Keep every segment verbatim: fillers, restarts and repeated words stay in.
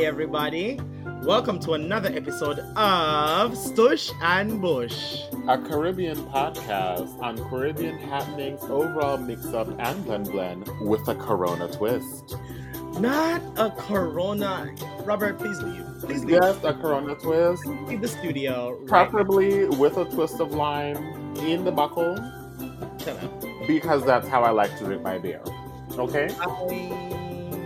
everybody. Welcome to another episode of Stush and Bush, a Caribbean podcast on Caribbean happenings, overall mix-up and blend-blend with a Corona twist. Not a Corona. Robert, please leave. Please leave. Yes, a Corona twist. Leave the studio. Preferably right with a twist of lime in the buckle. Shut up. Because that's how I like to drink my beer. Okay? I...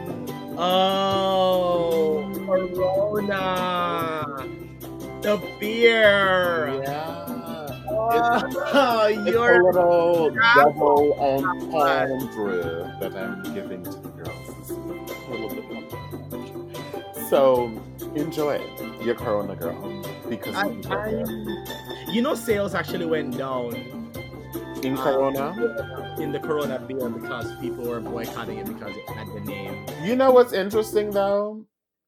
Oh, Corona. The beer. Yeah. Oh, It's you're a little double entendre that I'm giving to the girls this week. A little bit more. So, enjoy it, your Corona girl. Because I, I, you know, sales actually went down in Corona? Um, in the Corona beer because people were boycotting it because it had the name. You know what's interesting though?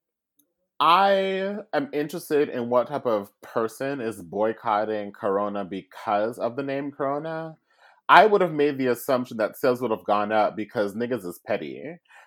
I am interested in what type of person is boycotting Corona because of the name Corona. I would have made the assumption that sales would have gone up because niggas is petty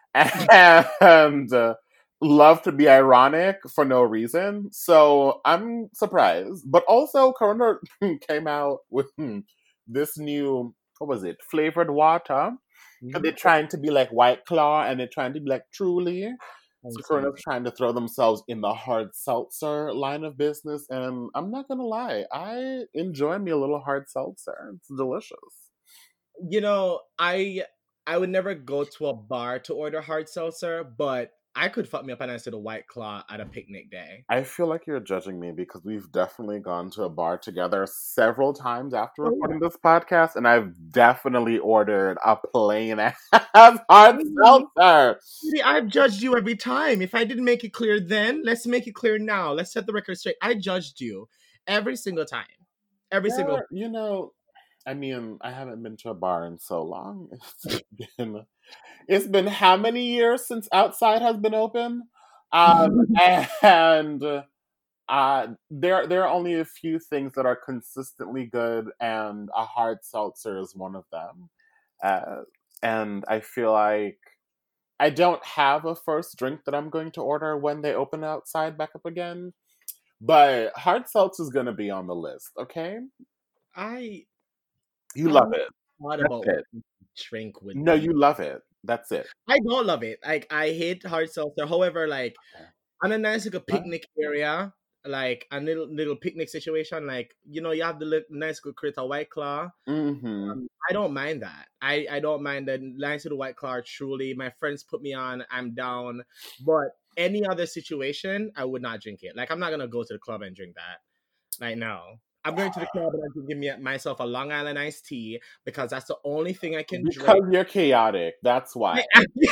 and uh, love to be ironic for no reason. So I'm surprised. But also Corona came out with hmm, this new, what was it, flavored water. Mm-hmm. They're trying to be like White Claw and they're trying to be like Truly. So Corona's trying to throw themselves in the hard seltzer line of business, and I'm not gonna lie, I enjoy me a little hard seltzer. It's delicious. You know, I I would never go to a bar to order hard seltzer, but I could fuck me up a nice little White Claw at a picnic day. I feel like you're judging me because we've definitely gone to a bar together several times after recording this podcast, and I've definitely ordered a plain ass hard seltzer. I've judged you every time. If I didn't make it clear then, let's make it clear now. Let's set the record straight. I judged you every single time. Every yeah, single You know, I mean, I haven't been to a bar in so long. It's been... It's been how many years since outside has been open? Um, and uh, there, there are only a few things that are consistently good, and a hard seltzer is one of them. Uh, and I feel like I don't have a first drink that I'm going to order when they open outside back up again. But hard seltzer is going to be on the list, okay? I... You love it. What That's about it. Drink with No, me. you love it. That's it. I don't love it. Like, I hate hard seltzer. However, like, on a nice like a picnic area, like a little little picnic situation, like, you know, you have the little, nice little create a White Claw. Mm-hmm. Um, I don't mind that. I, I don't mind the nice little White Claw. Truly, my friends put me on. I'm down. But any other situation, I would not drink it. Like, I'm not gonna go to the club and drink that. Like, no. I'm going to the club and I can give me myself a Long Island iced tea because that's the only thing I can because drink. Because you're chaotic. That's why.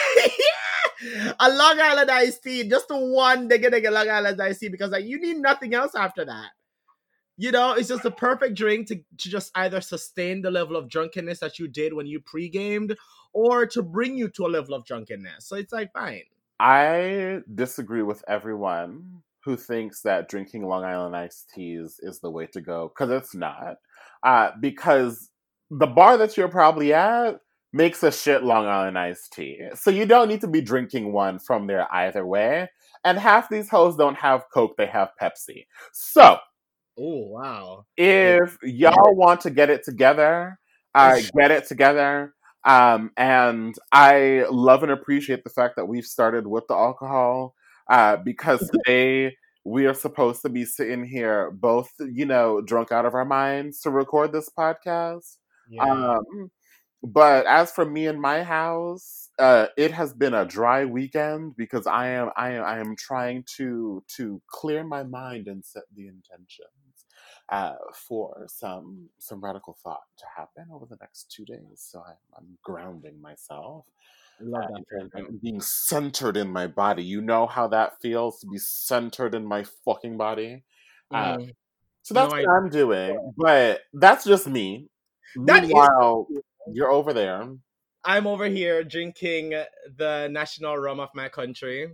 A Long Island iced tea, just the one they get a Long Island iced tea because like you need nothing else after that. You know, it's just the perfect drink to, to just either sustain the level of drunkenness that you did when you pre-gamed or to bring you to a level of drunkenness. So it's like, fine. I disagree with everyone who thinks that drinking Long Island iced teas is the way to go, because it's not. Uh, because the bar that you're probably at makes a shit Long Island iced tea. So you don't need to be drinking one from there either way. And half these hoes don't have Coke, they have Pepsi. So, oh wow. If y'all want to get it together, uh, get it together. Um, and I love and appreciate the fact that we've started with the alcohol. Uh, because today we are supposed to be sitting here both, you know, drunk out of our minds to record this podcast. Yeah. Um, but as for me and my house, uh, it has been a dry weekend because I am I am I am trying to to clear my mind and set the intentions uh, for some some radical thought to happen over the next two days. So I'm, I'm grounding myself. Love that. Uh, and, and being centered in my body. You know how that feels to be centered in my fucking body. Uh, mm. So that's no, what I, I'm doing. But that's just me. That Meanwhile, is- you're over there. I'm over here drinking the national rum of my country.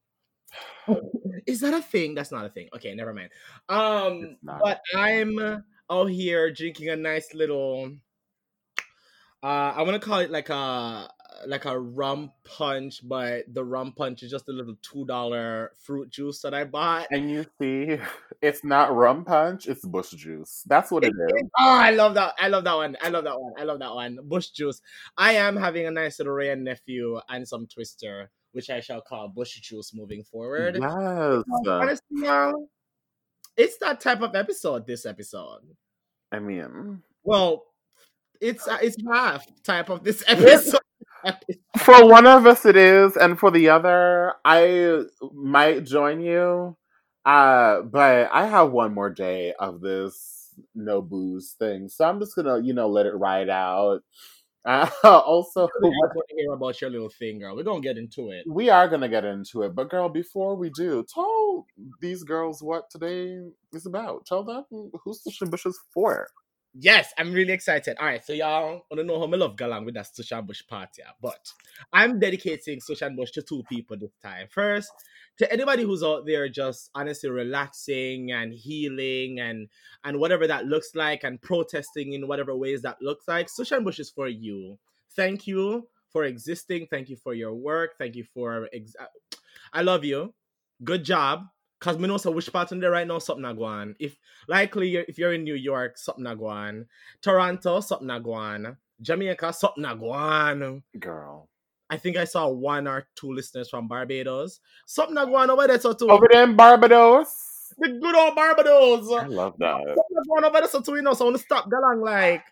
Is that a thing? That's not a thing. Okay, never mind. Um, but I'm out here drinking a nice little. Uh, I want to call it like a like a rum punch, but the rum punch is just a little two dollar fruit juice that I bought. And you see, it's not rum punch, it's bush juice. That's what it is. Oh, I love that. I love that one. I love that one. I love that one. Bush juice. I am having a nice little Ray and nephew and some twister, which I shall call bush juice moving forward. Yes. Honestly, y'all, it's that type of episode, this episode. I mean, well, it's uh, it's half type of this episode. For one of us it is, and for the other, I might join you. Uh, but I have one more day of this no booze thing, so I'm just gonna, you know, let it ride out. Uh, also, I want to hear about your little thing, girl. We're gonna get into it. We are gonna get into it, but girl, before we do, tell these girls what today is about. Tell them who's Sushan Bush is for. Yes, I'm really excited. All right, so y'all want to know how I love Galang with that Sushan Bush party, but I'm dedicating Sushan Bush to two people this time. First, to anybody who's out there just honestly relaxing and healing and and whatever that looks like and protesting in whatever ways that looks like, Sushan Bush is for you. Thank you for existing. Thank you for your work. Thank you for... Ex- I love you. Good job. Because we know so which part in there right now, something not go on. If likely you're, if you're in New York, something not go on. Toronto, something not go on. Jamaica, something not go on. Girl. I think I saw one or two listeners from Barbados. Something not go on over there so too. Over there in Barbados. The good old Barbados. I love that. Something not go on over there so too, you know, so I want to stop Galang like.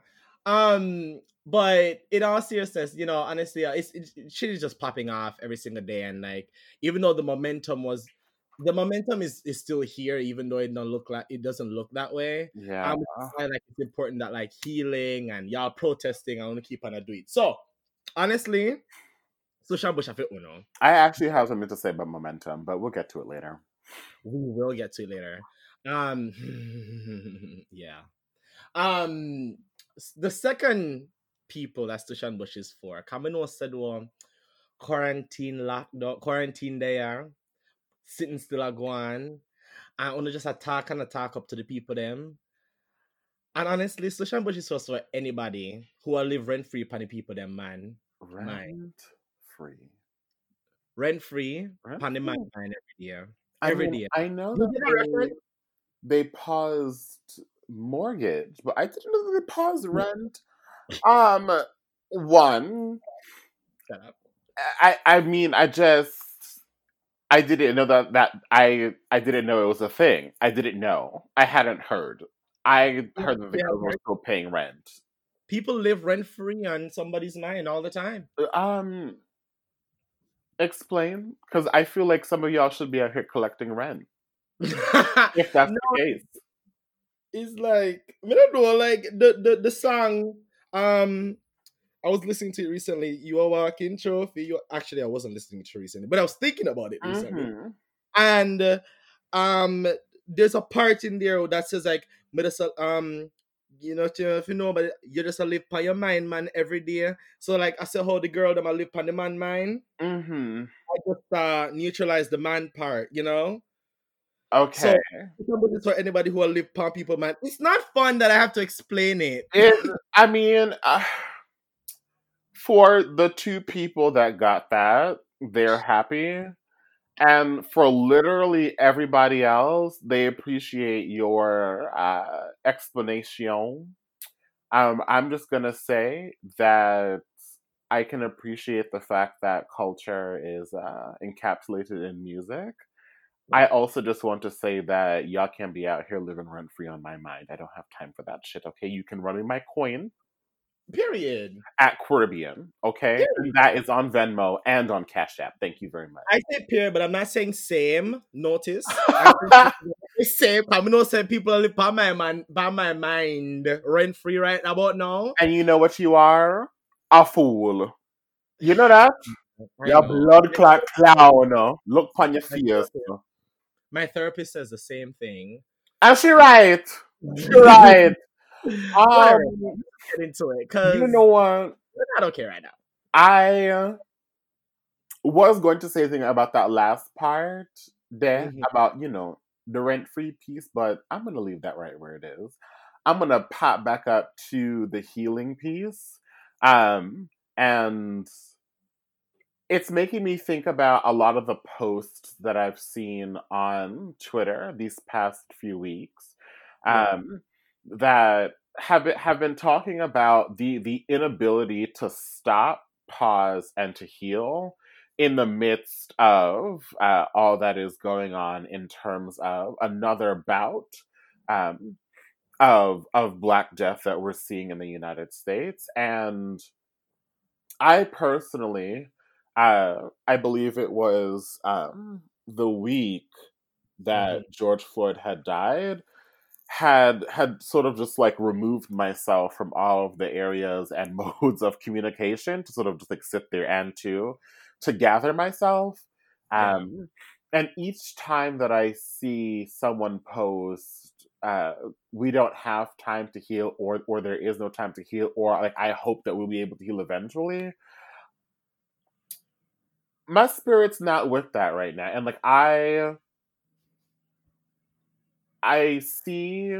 Um, but in all seriousness, you know, honestly, it's, it's shit is just popping off every single day, and like, even though the momentum was. The momentum is, is still here, even though it don't look like it doesn't look that way. Yeah, um, I find like it's important that like healing and y'all protesting. I want to keep on a do it. So honestly, Sushan Bush, I feel uno. I actually have something to say about momentum, but we'll get to it later. We will get to it later. Um, yeah. Um, the second people that Sushan Bush is for, Kamino said, well, quarantine lockdown, quarantine there. Sitting still a go on and only just attack and attack up to the people them. And honestly, Sushan Bush is also for anybody who will live rent free upon the people them, man. Rent man. free. Rent free upon the man every year. I Every mean, day. I know that they, they paused mortgage, but I didn't know that they paused rent. Um one. Shut up. I I mean I just I didn't know that, that I I didn't know it was a thing. I didn't know. I hadn't heard. I heard that the Yeah, girls were right. still paying rent. People live rent free on somebody's mind all the time. Um, explain, because I feel like some of y'all should be out here collecting rent. If that's No, the case, it's like I don't know, like the the the song. Um, I was listening to it recently. You are walking trophy. You actually I wasn't listening to it recently, but I was thinking about it recently. mm-hmm. And uh, um, there's a part in there that says like, um, you know, if you know, but you just a live by your mind, man, every day. So like I said, how the girl them a live by the man mind. Mm-hmm. I just uh neutralize the man part, you know. Okay. So it's for anybody who will live upon people, man. It's not fun that I have to explain it. It, I mean, uh, for the two people that got that, they're happy. And for literally everybody else, they appreciate your uh, explanation. Um, I'm just going to say that I can appreciate the fact that culture is uh, encapsulated in music. I also just want to say that y'all can't be out here living rent free on my mind. I don't have time for that shit, okay? You can run me my coin. Period. At Caribbean, okay? And that is on Venmo and on Cash App. Thank you very much. I say period, but I'm not saying same. Notice. I say same. I'm not saying people live by my man, by my mind, rent free right about now. And you know what you are? A fool. You know that? Your blood clot clown. Look on your face. My therapist says the same thing. And she right. She right. Um, get into it, cause you know what? I don't care right now. I was going to say something about that last part there mm-hmm. about, you know, the rent-free piece, but I'm going to leave that right where it is. I'm going to pop back up to the healing piece. Um, and it's making me think about a lot of the posts that I've seen on Twitter these past few weeks, Yeah. um, that have been, have been talking about the the inability to stop, pause, and to heal in the midst of uh, all that is going on in terms of another bout um, of of Black death that we're seeing in the United States. And I personally, uh, I believe it was um, the week Mm-hmm. that George Floyd had died, had had sort of just like removed myself from all of the areas and modes of communication to sort of just like sit there and to to gather myself. Yeah. Um, and each time that I see someone post, uh, "We don't have time to heal," or or "There is no time to heal," or like "I hope that we'll be able to heal eventually," my spirit's not with that right now. And like I I see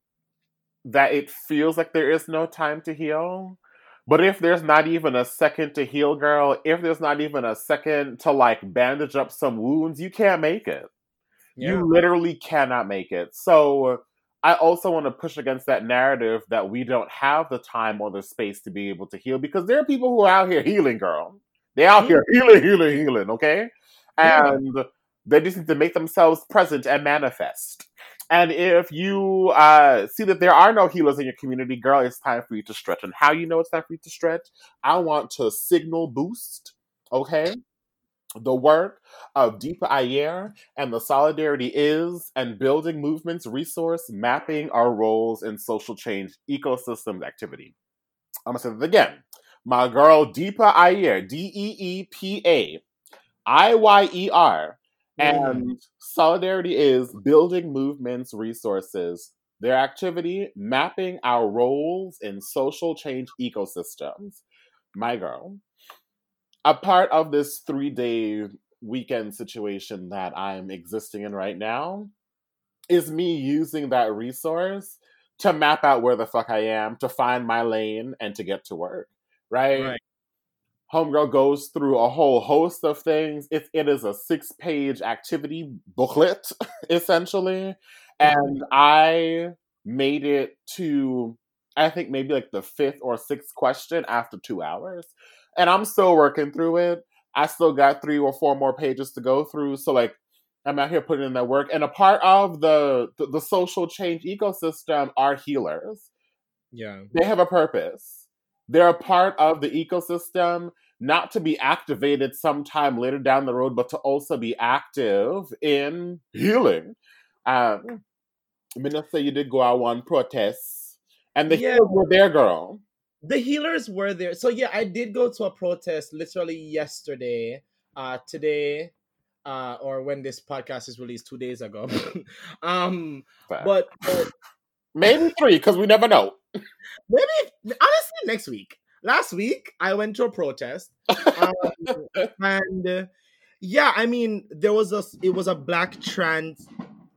that it feels like there is no time to heal. But if there's not even a second to heal, girl, if there's not even a second to like bandage up some wounds, you can't make it. Yeah. You literally cannot make it. So I also want to push against that narrative that we don't have the time or the space to be able to heal, because there are people who are out here healing, girl. They're out here healing, healing, healing, okay? Yeah. And they just need to make themselves present and manifest. And if you uh, see that there are no healers in your community, girl, it's time for you to stretch. And how you know it's time for you to stretch? I want to signal boost, okay, the work of Deepa Iyer and the Solidarity Is and Building Movements resource mapping our roles in social change ecosystems activity. I'm going to say that again. My girl Deepa Iyer, D E E P A I Y E R, and Solidarity Is Building Movements resources, their activity mapping our roles in social change ecosystems. My girl. A part of this three-day weekend situation that I'm existing in right now is me using that resource to map out where the fuck I am, to find my lane, and to get to work, right? Right. Homegirl goes through a whole host of things. It, it is a six-page activity booklet, essentially. And I made it to, I think, maybe like the fifth or sixth question after two hours. And I'm still working through it. I still got three or four more pages to go through. So, like, I'm out here putting in that work. And a part of the, the, the social change ecosystem are healers. Yeah. They have a purpose. They're a part of the ecosystem, not to be activated sometime later down the road, but to also be active in healing. Um, Minister, you did go out on protests, and the Yeah. healers were there, girl. The healers were there. So yeah, I did go to a protest literally yesterday. Uh today, uh, or when this podcast is released two days ago. um, Fair. but, but Maybe three, because we never know. maybe honestly next week. Last week I went to a protest, um, and uh, yeah, I mean there was a it was a black trans.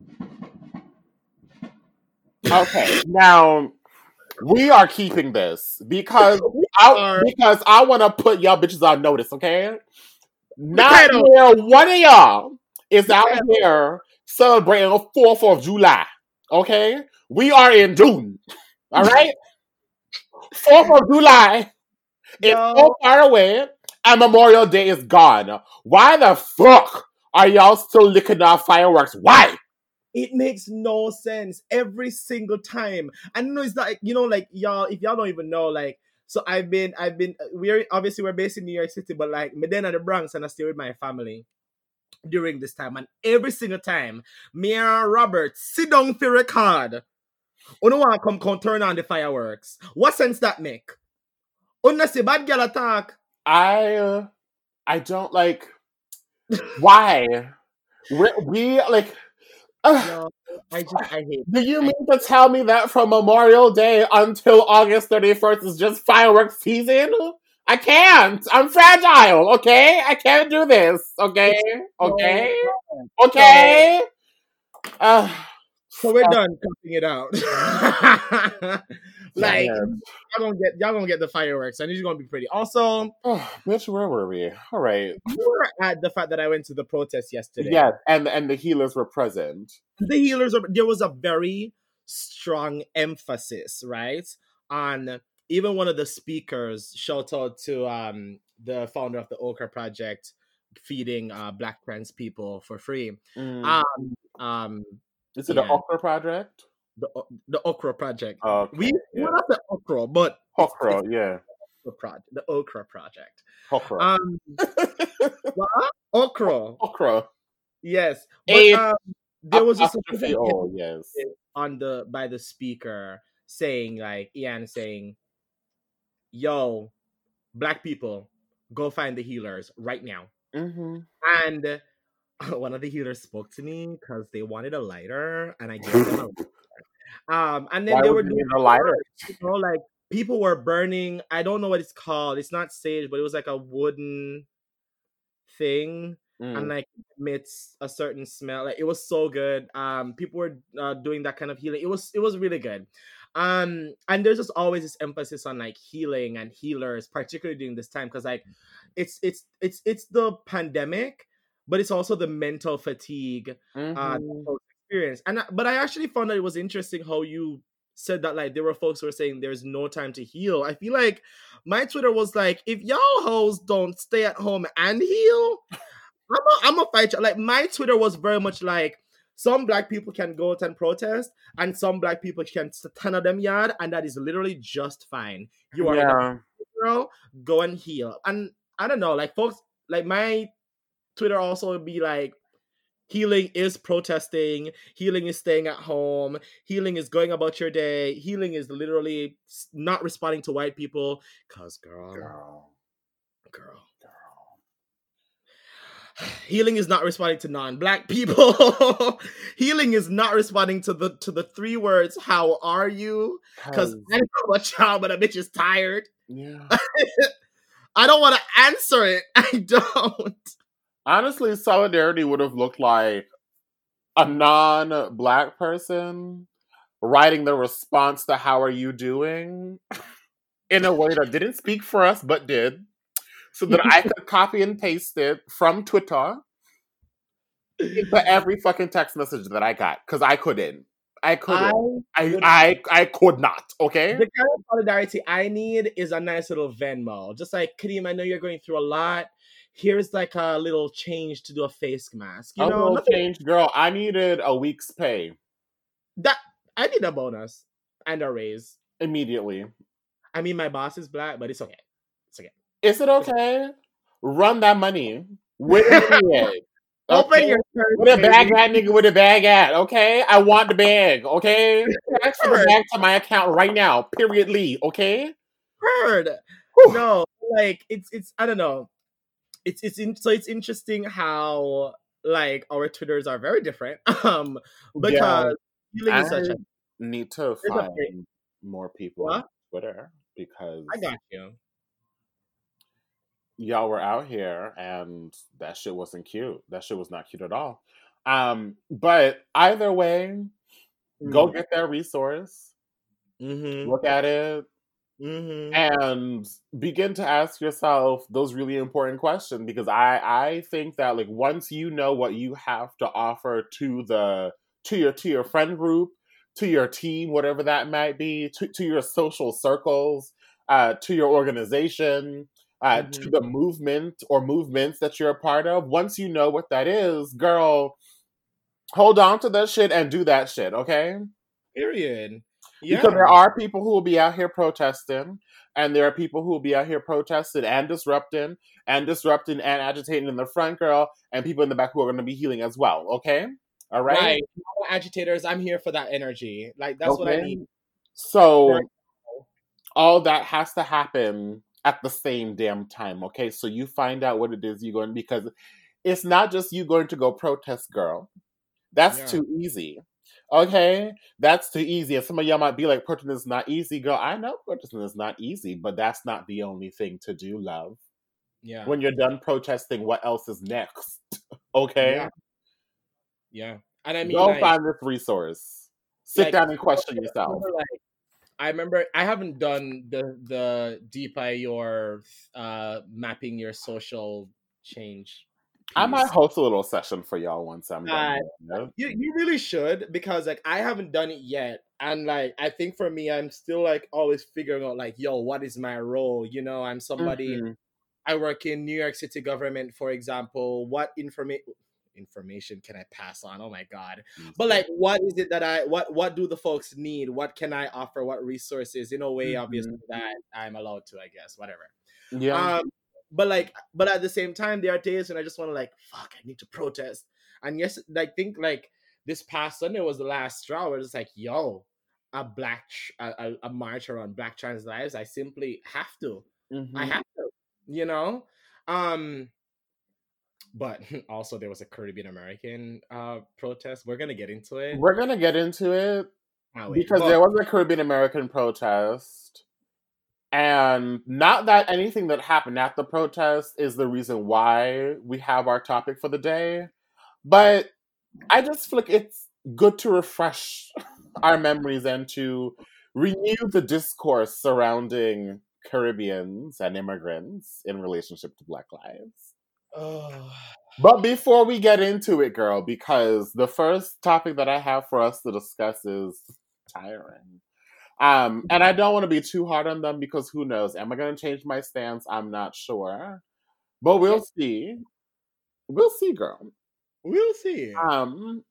Okay, now we are keeping this because We I are- because I want to put y'all bitches on notice, okay? Not Potato. here, one of y'all is out Potato. here celebrating the fourth of July, okay? We are in June, all right? fourth of July is Yo. so far away, and Memorial Day is gone. Why the fuck are y'all still licking off fireworks? Why? It makes no sense every single time. I know it's like, you know, like y'all, if y'all don't even know, like, so I've been, I've been, we're obviously we're based in New York City, but like, me then at the Bronx, and I stay with my family during this time, and every single time, me and Robert sit down for record. You know what? Come, come turn on the fireworks. What sense that make? Unna say bad girl attack. I, uh, I don't like. Why? we we like. Uh, No, I just, I hate. do you mean to tell me that from Memorial Day until August thirty-first is just fireworks season? I can't. I'm fragile, okay? I can't do this, okay? Okay? Okay? Uh, So we're done cutting it out. Like Damn. y'all gonna get y'all gonna get the fireworks, and it's gonna be pretty. Also, Oh, bitch, where were we? All right. we were at the fact that I went to the protest yesterday. Yeah, and and the healers were present. The healers are, there was a very strong emphasis, right, on even one of the speakers. Shout out to um the founder of the Okra Project, feeding uh Black trans people for free. Mm. Um, um, Is it yeah. the Okra Project? The the Okra Project. Okay, we yeah. we're not the Okra, but Okra, yeah. The project, the Okra Project. Okra. Um, what? Okra. Okra. Yes, but A- um, there was a apostrophe O, yes. on the by the speaker saying, like, Ian saying, "Yo, Black people, go find the healers right now." Mm-hmm. And one of the healers spoke to me because they wanted a lighter, and I gave them a lighter. Um, and then Why they would were you doing need a lighter? You know, like people were burning. I don't know what it's called. It's not sage, but it was like a wooden thing, Mm. and like emits a certain smell. Like it was so good. Um, people were uh, doing that kind of healing. It was it was really good. Um, and there's just always this emphasis on like healing and healers, particularly during this time, because like it's it's it's it's the pandemic, but it's also the mental fatigue Mm-hmm. uh experience. And but I actually found that it was interesting how you said that like there were folks who were saying there's no time to heal. I feel like my Twitter was like, if y'all hoes don't stay at home and heal, I'm a, I'm a fight you. Like my Twitter was very much like, some Black people can go out and protest, and some Black people can stand at them yard, and that is literally just fine. You are Yeah. a girl, go and heal. And I don't know, like folks, like my Twitter also would be like, healing is protesting, healing is staying at home, healing is going about your day, healing is literally not responding to white people. Cause girl, Girl. girl, healing is not responding to non-Black people. Healing is not responding to the to the three words, how are you? Because I don't know what y'all, but a bitch is tired. Yeah. I don't want to answer it. I don't. Honestly, solidarity would have looked like a non-Black person writing the response to "How are you doing?" in a way that didn't speak for us, but did, so that I could copy and paste it from Twitter into every fucking text message that I got, because I couldn't. I couldn't. I, I, I, I could not, okay? The kind of solidarity I need is a nice little Venmo. Just like, Kadeem, I know you're going through a lot. Here's like a little change to do a face mask. You a know, little nothing... change, girl. I needed a week's pay. That I need a bonus and a raise immediately. I mean, my boss is Black, but it's okay. It's okay. Is it okay? Run that money. Where is it? Open okay? your purse, Where the bag at, nigga? Where the bag at? Okay, I want the bag. Okay, transfer the bag to my account right now. Periodly. Okay. Heard. No, like it's it's I don't know. It's it's in, so it's interesting how like our Twitters are very different. Um, because yeah, I such a, need to find a, more people what? on Twitter because I got you. Y'all were out here and that shit wasn't cute. That shit was not cute at all. Um, but either way, mm-hmm. go get that resource, mm-hmm. look at it, mm-hmm. and begin to ask yourself those really important questions. Because I, I think that like once you know what you have to offer to the to your to your friend group, to your team, whatever that might be, to, to your social circles, uh, to your organization. Uh, mm-hmm. to the movement or movements that you're a part of. Once you know what that is, girl, hold on to that shit and do that shit, okay? Period. Yeah. Because there are people who will be out here protesting, and there are people who will be out here protesting and disrupting, and disrupting and agitating in the front, girl, and people in the back who are going to be healing as well, okay? All right? Right. Agitators, I'm here for that energy. Like, that's okay. what I need. So, right. all that has to happen at the same damn time, okay? So you find out what it is you're going, because it's not just you going to go protest, girl. That's yeah. too easy, okay? That's too easy. And some of y'all might be like, protesting is not easy, girl. I know protesting is not easy, but that's not the only thing to do, love. Yeah. When you're done protesting, what else is next? Okay? Yeah. yeah. And I mean, go like, find this resource. sit like down and question I yourself. remember, like I remember I haven't done the the Deepa your uh mapping your social change I might piece. host a little session for y'all once I'm done Uh, doing it. you you really should, because like I haven't done it yet, and like I think for me, I'm still like always figuring out like, yo, what is my role? You know, I'm somebody. Mm-hmm. I work in New York City government, for example. What information information can I pass on? Oh my god! But like, what is it that I what what do the folks need? What can I offer? What resources? In a way, obviously Mm-hmm. that I'm allowed to, I guess. Whatever. Yeah. Um, but like, but at the same time, there are days when I just want to like, fuck, I need to protest. And yes, I think like this past Sunday was the last straw. Where it's like, yo, a black tr- a, a, a march around Black trans lives. I simply have to. Mm-hmm. I have to. You know. Um, but also there was a Caribbean American uh protest. We're gonna get into it. We're gonna get into it Oh, wait, because but, there was a Caribbean American protest. And not that anything that happened at the protest is the reason why we have our topic for the day, but I just feel like it's good to refresh our memories and to renew the discourse surrounding Caribbeans and immigrants in relationship to Black lives. oh. But before we get into it, girl, because the first topic that I have for us to discuss is tiring. Um, and I don't want to be too hard on them because who knows? Am I going to change my stance? I'm not sure. But we'll see. We'll see, girl. We'll see. Um,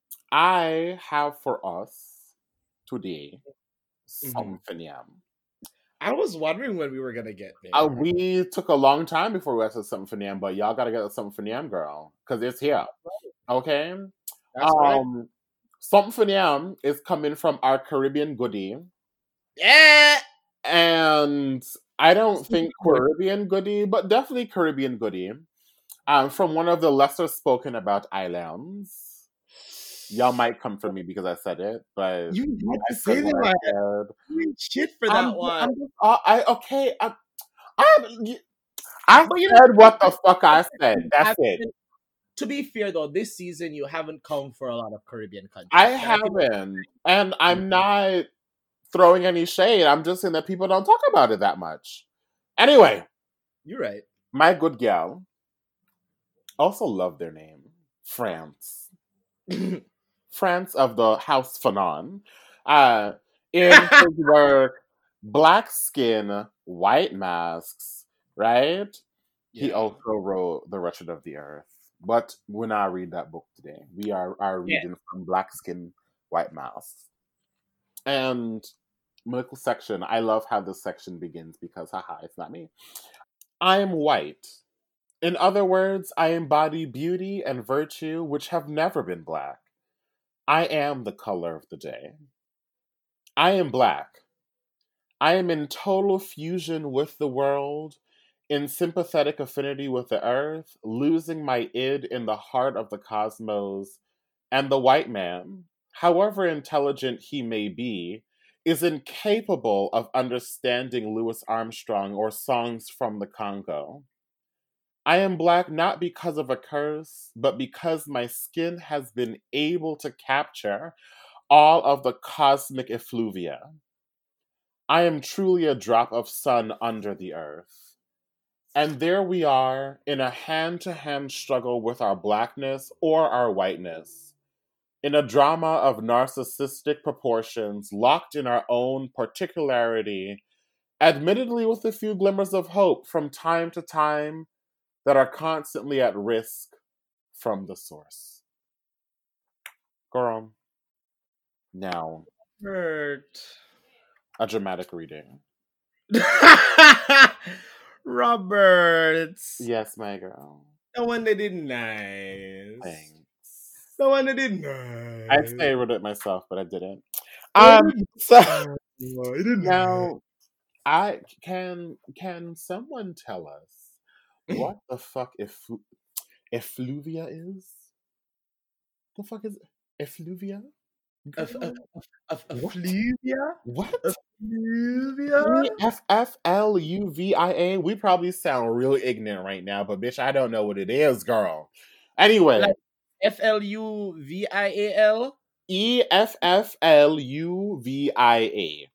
I have for us today Mhm. something. Yeah. I was wondering when we were gonna get there. Uh, we took a long time before we got to something yam, but y'all gotta get to something yam, girl, because it's here. Okay. That's right. Um, something yam is coming from our Caribbean goodie. Yeah. And I don't think Caribbean goodie, but definitely Caribbean goodie. Um, from one of the lesser spoken about islands. Y'all might come for me because I said it, but You had I to say said what that. I said. You shit for I'm, that one. I'm just, uh, I okay. I, I, I But you said know- what the fuck I said. That's it. To be fair, though, this season you haven't come for a lot of Caribbean countries. I And think- haven't, and I'm not throwing any shade. I'm just saying that people don't talk about it that much. Anyway, You're right. my good gal also love their name, France. France of the House Fanon. Uh, in his work, Black Skin, White Masks, right? He Yeah. also wrote The Wretched of the Earth. But we're not reading that book today. We are, are reading from Black Skin, White Masks. And medical section, I love how this section begins because, haha, it's not me. I am white. In other words, I embody beauty and virtue which have never been black. I am the color of the day. I am black. I am in total fusion with the world, in sympathetic affinity with the earth, losing my id in the heart of the cosmos, and the white man, however intelligent he may be, is incapable of understanding Louis Armstrong or songs from the Congo. I am black not because of a curse, but because my skin has been able to capture all of the cosmic effluvia. I am truly a drop of sun under the earth. And there we are in a hand-to-hand struggle with our blackness or our whiteness, in a drama of narcissistic proportions, locked in our own particularity, admittedly with a few glimmers of hope from time to time, that are constantly at risk from the source. Girl, now, Robert. a dramatic reading. Robert. Yes, my girl. The one that did nice. Thanks. The one that did nice. I'd say I wrote it myself, but I didn't. Um, so Oh, it did now, I can can someone tell us what the fuck efflu- effluvia is? The fuck is effluvia? Of, of, of, of What? Fluvia? What? Fluvia? F F L U V I A. We probably sound really ignorant right now, but bitch, I don't know what it is, girl. Anyway. Like F L U V I A L? E F F L U V I A.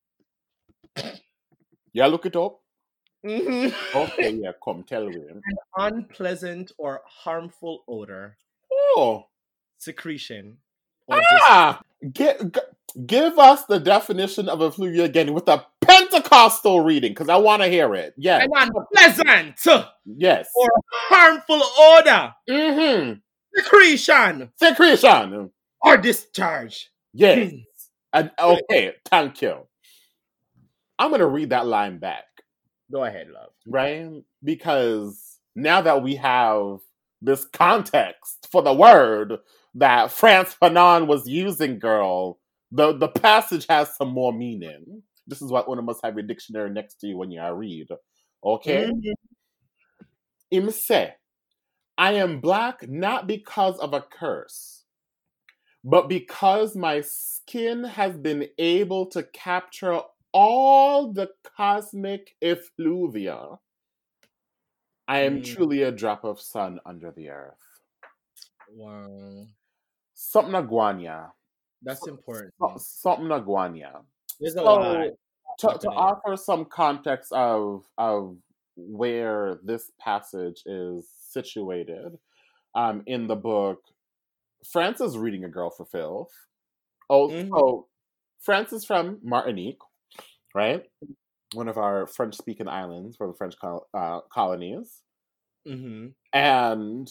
Yeah, look it up. Mhm. Okay, yeah, come tell me. An unpleasant or harmful odor, Oh, secretion, or dis. ah, get, g- give us the definition of effluvia again with a Pentecostal reading, because I want to hear it. Yes, An unpleasant yes. or harmful odor, Mm-hmm. secretion, Secretion. or discharge. Yes. And okay, thank you. I'm gonna read that line back, Go ahead, love. right? Because now that we have this context for the word that France Fanon was using, girl, the, the passage has some more meaning. This is why one must have your dictionary next to you when you read. Okay? Mhm. Im say, I am black not because of a curse, but because my skin has been able to capture all the cosmic effluvia. I am Mm. truly a drop of sun under the earth. Wow. Something Aguanya. That's important. Something Aguanya. There's a lot. So, to, to offer some context of of where this passage is situated, um, in the book, France is reading A Girl for Filth. Oh, Mhm. so France is from Martinique, right? One of our French-speaking islands from the French col- uh, colonies. Mm-hmm. And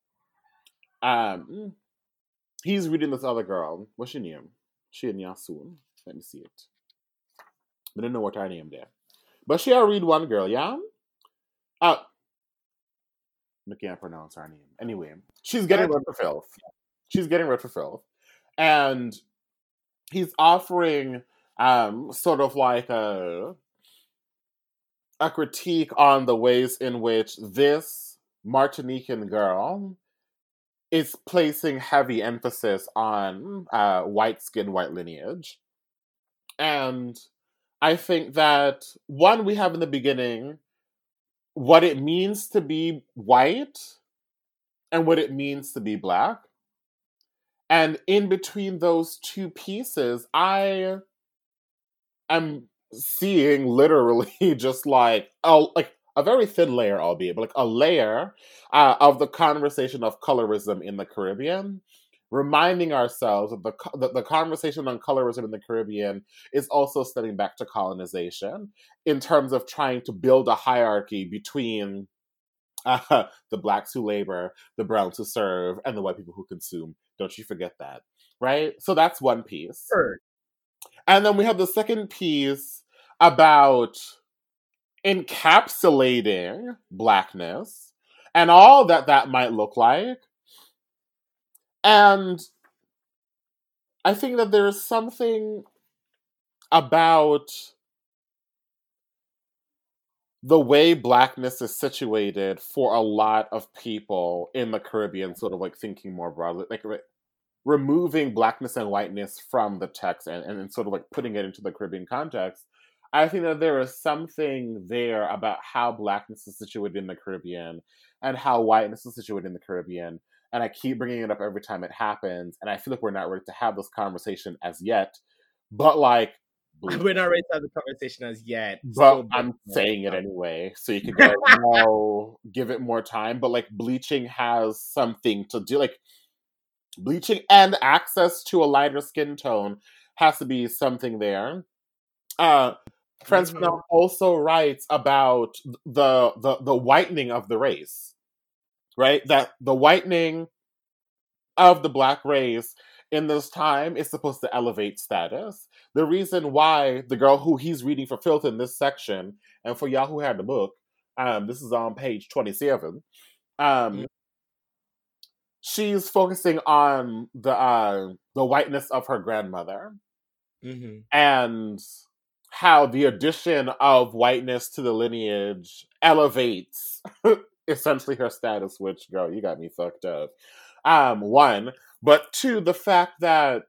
um, he's reading this other girl. What's your name? She and Yasun. Let me see it. I don't know what her name there. But she'll read one girl, yeah? Uh, I can't pronounce her name. Anyway, she's getting read for filth. She's getting read for filth. And he's offering um, sort of like a, a critique on the ways in which this Martinican girl is placing heavy emphasis on uh, white skin, white lineage. And I think that, one, we have in the beginning what it means to be white and what it means to be black. And in between those two pieces, I am seeing literally just like a, like a very thin layer, albeit, but like a layer uh, of the conversation of colorism in the Caribbean, reminding ourselves of the, the the conversation on colorism in the Caribbean is also stemming back to colonization in terms of trying to build a hierarchy between uh, the blacks who labor, the browns who serve, and the white people who consume. Don't you forget that, right? So that's one piece. Sure. And then we have the second piece about encapsulating blackness and all that that might look like. And I think that there is something about the way blackness is situated for a lot of people in the Caribbean, sort of like thinking more broadly, like re- removing blackness and whiteness from the text and, and sort of like putting it into the Caribbean context. I think that there is something there about how blackness is situated in the Caribbean and how whiteness is situated in the Caribbean. And I keep bringing it up every time it happens. And I feel like we're not ready to have this conversation as yet. But like, we're not ready to have the conversation as yet. But I'm saying it anyway, so you can go, no, give it more time. But like, bleaching has something to do. Like, bleaching and access to a lighter skin tone has to be something there. Uh, France Fanon mm-hmm. also writes about the, the the whitening of the race, right? That the whitening of the black race in this time is supposed to elevate status. The reason why the girl who he's reading for filth in this section, and for y'all who had the book, um, this is on page twenty-seven. Um, mm-hmm. She's focusing on the uh, the whiteness of her grandmother, mm-hmm. and how the addition of whiteness to the lineage elevates essentially her status. Which, girl, you got me fucked up. Um, one, but two, the fact that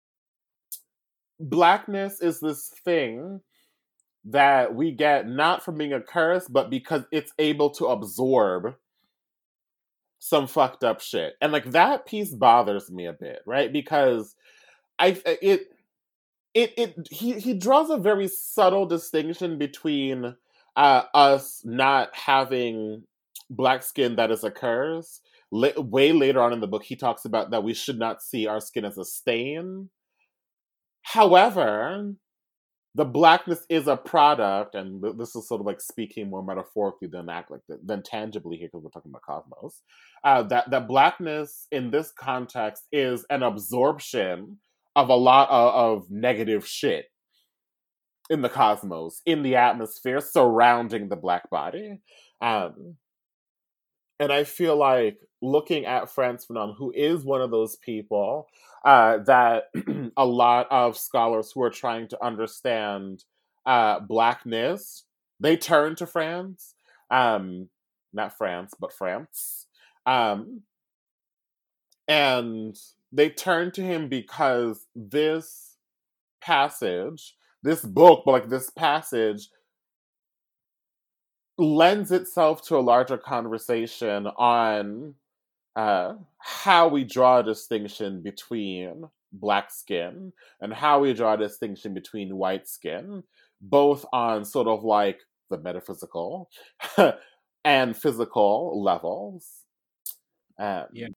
blackness is this thing that we get not from being a curse, but because it's able to absorb some fucked up shit. And like that piece bothers me a bit, right? Because I it it it he he draws a very subtle distinction between uh us not having black skin that is a curse. La- way later on in the book, he talks about that we should not see our skin as a stain. However, the blackness is a product, and th- this is sort of like speaking more metaphorically than act like th- than tangibly here because we're talking about cosmos. Uh, that that blackness in this context is an absorption of a lot of, of negative shit in the cosmos, in the atmosphere surrounding the black body. Um, and I feel like looking at Frantz Fanon, who is one of those people uh, that a lot of scholars who are trying to understand uh, blackness, they turn to France. Um, not France, but France. Um, and they turn to him because this passage, this book, but like this passage, lends itself to a larger conversation on uh, how we draw a distinction between black skin and how we draw a distinction between white skin, both on sort of like the metaphysical and physical levels. Um, Yeah.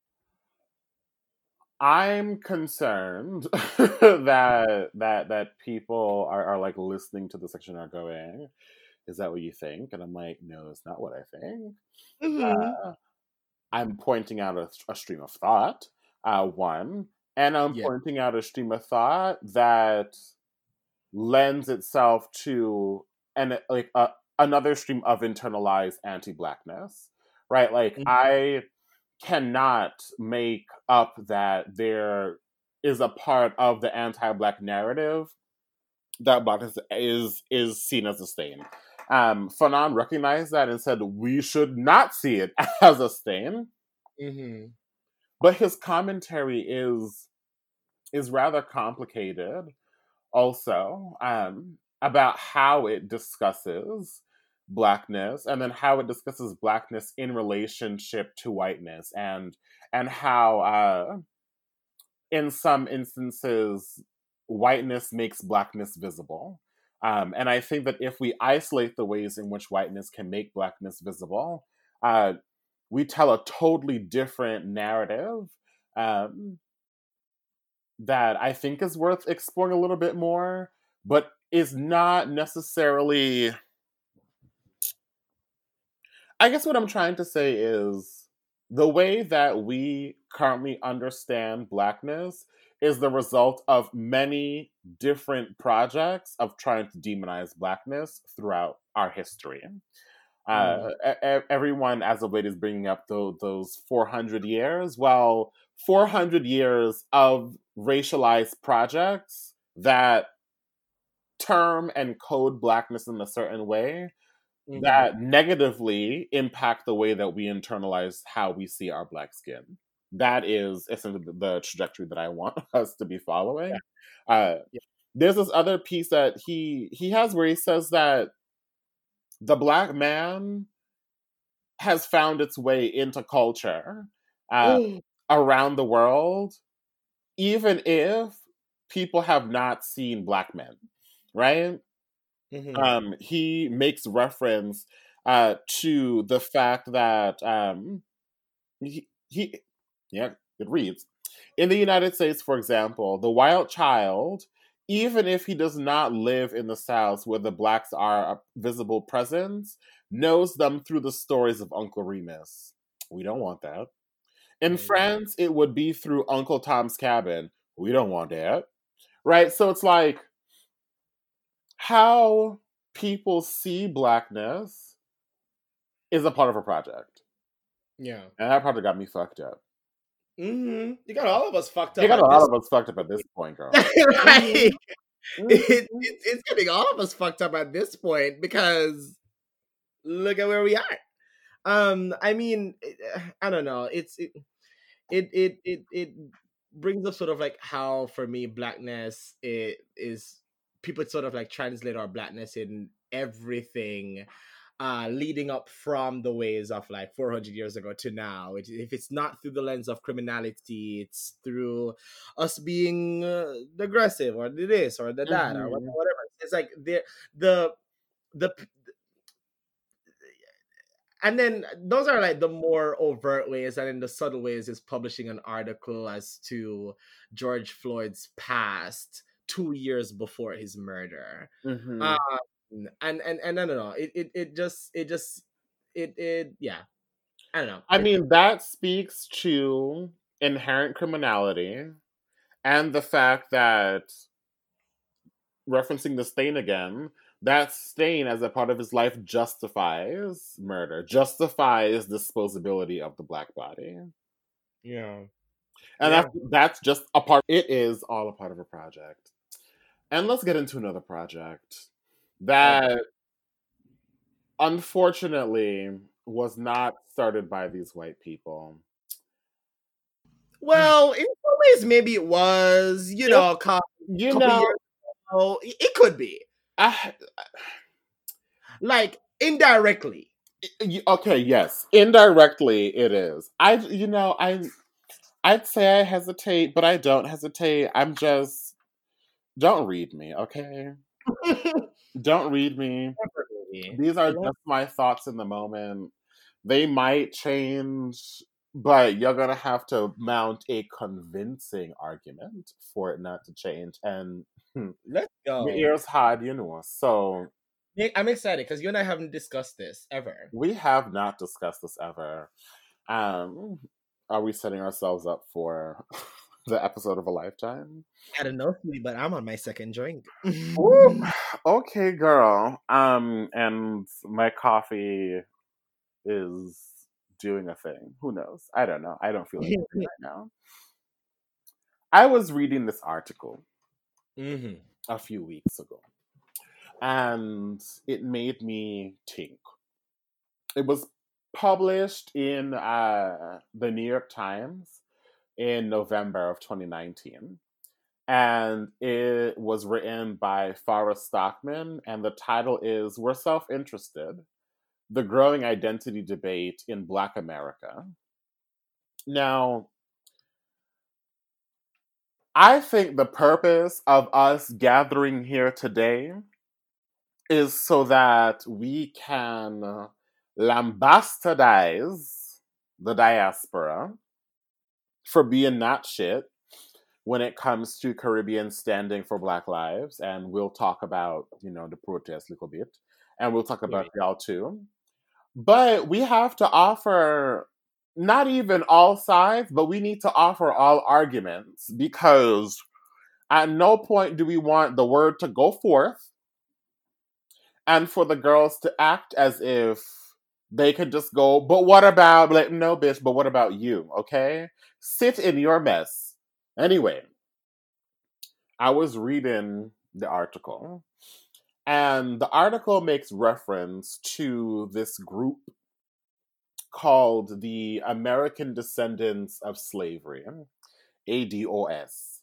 I'm concerned that that that people are, are like listening to the section are going, is that what you think? And I'm like, no, it's not what I think. Mm-hmm. Uh, I'm pointing out a, a stream of thought, uh, one, and I'm Yeah. pointing out a stream of thought that lends itself to an like a, another stream of internalized anti-blackness, right? Like Mhm. I cannot make up that there is a part of the anti-black narrative that blackness is is seen as a stain. Um, Fanon recognized that and said we should not see it as a stain. Mm-hmm. But his commentary is is rather complicated, also um, about how it discusses blackness, and then how it discusses blackness in relationship to whiteness, and and how uh, in some instances whiteness makes blackness visible. Um, and I think that if we isolate the ways in which whiteness can make blackness visible, uh, we tell a totally different narrative um, that I think is worth exploring a little bit more, but is not necessarily. I guess what I'm trying to say is the way that we currently understand blackness is the result of many different projects of trying to demonize blackness throughout our history. Uh, Mm. e- everyone as of late is bringing up those, those four hundred years. Well, four hundred years of racialized projects that term and code blackness in a certain way Mm-hmm. that negatively impact the way that we internalize how we see our black skin. That is essentially the trajectory that I want us to be Yeah. following. Uh, Yeah. there's this other piece that he he has where he says that the black man has found its way into culture uh, around the world, even if people have not seen black men, right? Mm-hmm. Um, he makes reference uh, to the fact that um, he, he, yeah, it reads, in the United States, for example, the white child, even if he does not live in the South where the blacks are a visible presence, knows them through the stories of Uncle Remus. We don't want that. In Right. France, it would be through Uncle Tom's Cabin. We don't want that. Right? So it's like how people see blackness is a part of a project. Yeah. And that project got me fucked up. Mm-hmm. You got all of us fucked It up got a at lot this of us fucked up at this point, girl. right. Mm-hmm. It, it, it's getting all of us fucked up at this point because look at where we are. Um, I mean, I don't know. It's it it it it, it brings up sort of like how for me blackness it is people sort of like translate our blackness in everything uh, leading up from the ways of like four hundred years ago to now. It, if it's not through the lens of criminality, it's through us being uh, aggressive or the this or the that or Mm-hmm. whatever. It's like the the the and then those are like the more overt ways, and in the subtle ways is publishing an article as to George Floyd's past two years before his murder. Mm-hmm. Um, and and and I don't know. It it it just it just it it yeah. I don't know. I It, mean, that speaks to inherent criminality and the fact that, referencing the stain again, that stain as a part of his life justifies murder, justifies disposability of the black body. yeah. And Yeah. that's, that's just a part, it is all a part of a project. And let's get into another project that, Okay. unfortunately, was not started by these white people. Well, in some ways, maybe it was. You If, know, a couple, you couple know, years ago. It it could be I, like indirectly. y- okay, yes, indirectly it is. I, you know, I, I'd say I hesitate, but I don't hesitate. I'm just, don't read me, okay? Don't read me. Definitely. These are Yeah. just my thoughts in the moment. They might change, but you're gonna have to mount a convincing argument for it not to change. And hmm, Let's your go. ears hard, you know. So Nick, I'm excited because you and I haven't discussed this ever. we have not discussed this ever. Um, are we setting ourselves up for the episode of a lifetime? I don't know, sweetie, but I'm on my second drink. Ooh, okay, girl. Um, and my coffee is doing a thing. Who knows? I don't know. I don't feel like it right now. I was reading this article hmm a few weeks ago, and it made me think. It was published in uh, the New York Times in November of twenty nineteen. And it was written by Farah Stockman, and the title is We're Self-Interested, The Growing Identity Debate in Black America. Now, I think the purpose of us gathering here today is so that we can lambastidize the diaspora for being not shit when it comes to Caribbean standing for Black lives. And we'll talk about, you know, the protest a little bit. And we'll talk about y'all too. But we have to offer not even all sides, but we need to offer all arguments, because at no point do we want the word to go forth and for the girls to act as if they could just go, but what about, like, no, bitch, but what about you, okay? Sit in your mess. Anyway, I was reading the article, and the article makes reference to this group called the American Descendants of Slavery, A D O S.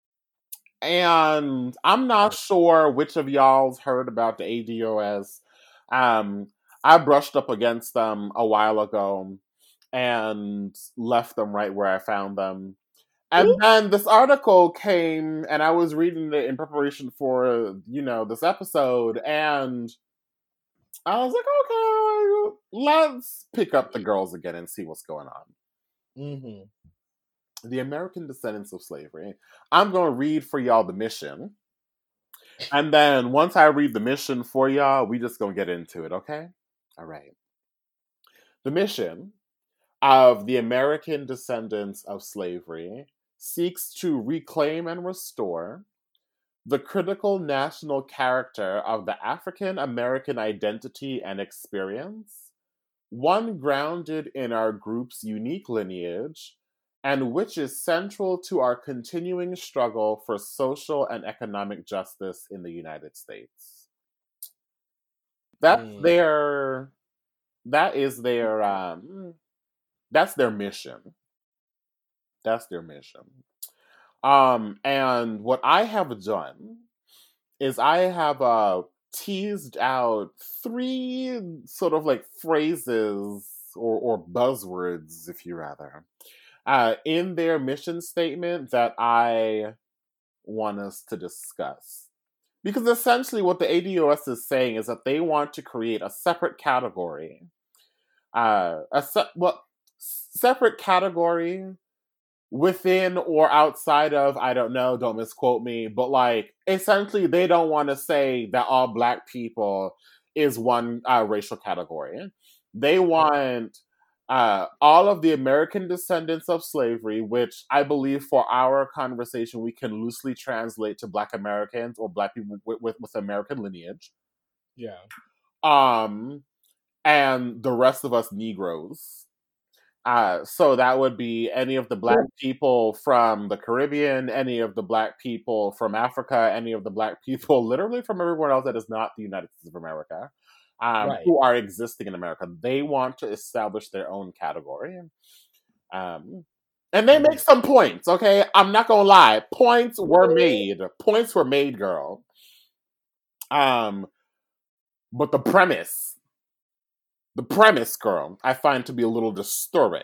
And I'm not sure which of y'all's heard about the A D O S. Um, I brushed up against them a while ago and left them right where I found them. And then this article came, and I was reading it in preparation for, you know, this episode, and I was like, okay, let's pick up the girls again and see what's going on. Mm-hmm. The American Descendants of Slavery. I'm going to read for y'all the mission. And then once I read the mission for y'all, we just going to get into it, okay? All right. The mission of the American Descendants of Slavery seeks to reclaim and restore the critical national character of the African American identity and experience, one grounded in our group's unique lineage, and which is central to our continuing struggle for social and economic justice in the United States. That's Mm. their, that is their, um, that's their mission. That's their mission. Um, and what I have done is I have uh, teased out three sort of like phrases or, or buzzwords, if you rather, uh, in their mission statement that I want us to discuss. Because essentially what the A D O S is saying is that they want to create a separate category, uh, a se- well, separate category within or outside of, I don't know, don't misquote me, but like essentially they don't want to say that all black people is one uh, racial category. They want uh, all of the American descendants of slavery, which I believe for our conversation we can loosely translate to Black Americans or Black people with, with, with American lineage. Yeah. Um, and the rest of us Negroes. Uh, so that would be any of the black people from the Caribbean, any of the black people from Africa, any of the black people literally from everywhere else that is not the United States of America, um, Right. who are existing in America. They want to establish their own category. Um, and they make some points, okay? I'm not gonna lie. Points were made. Points were made, girl. Um, but the premise The premise, girl, I find to be a little disturbing.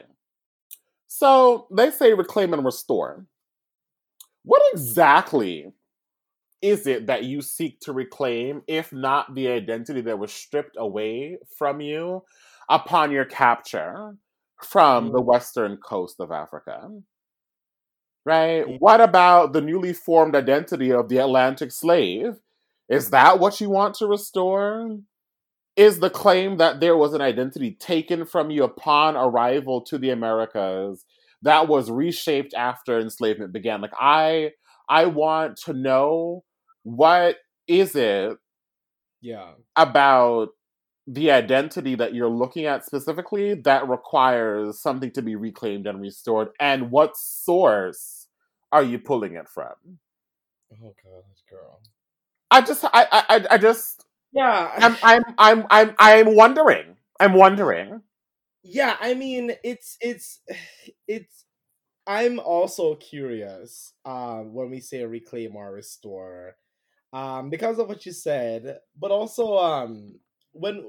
So, they say reclaim and restore. What exactly is it that you seek to reclaim, if not the identity that was stripped away from you upon your capture from the western coast of Africa? Right? Mm. What about the newly formed identity of the Atlantic slave? Is that what you want to restore? Is the claim that there was an identity taken from you upon arrival to the Americas that was reshaped after enslavement began? Like, I I want to know, what is it Yeah. about the identity that you're looking at specifically that requires something to be reclaimed and restored, and what source are you pulling it from? Oh god, girl. I just I I I just Yeah. I'm I'm I'm I'm I'm wondering. I'm wondering. Yeah, I mean, it's it's it's I'm also curious um when we say reclaim or restore. Um because of what you said, but also um when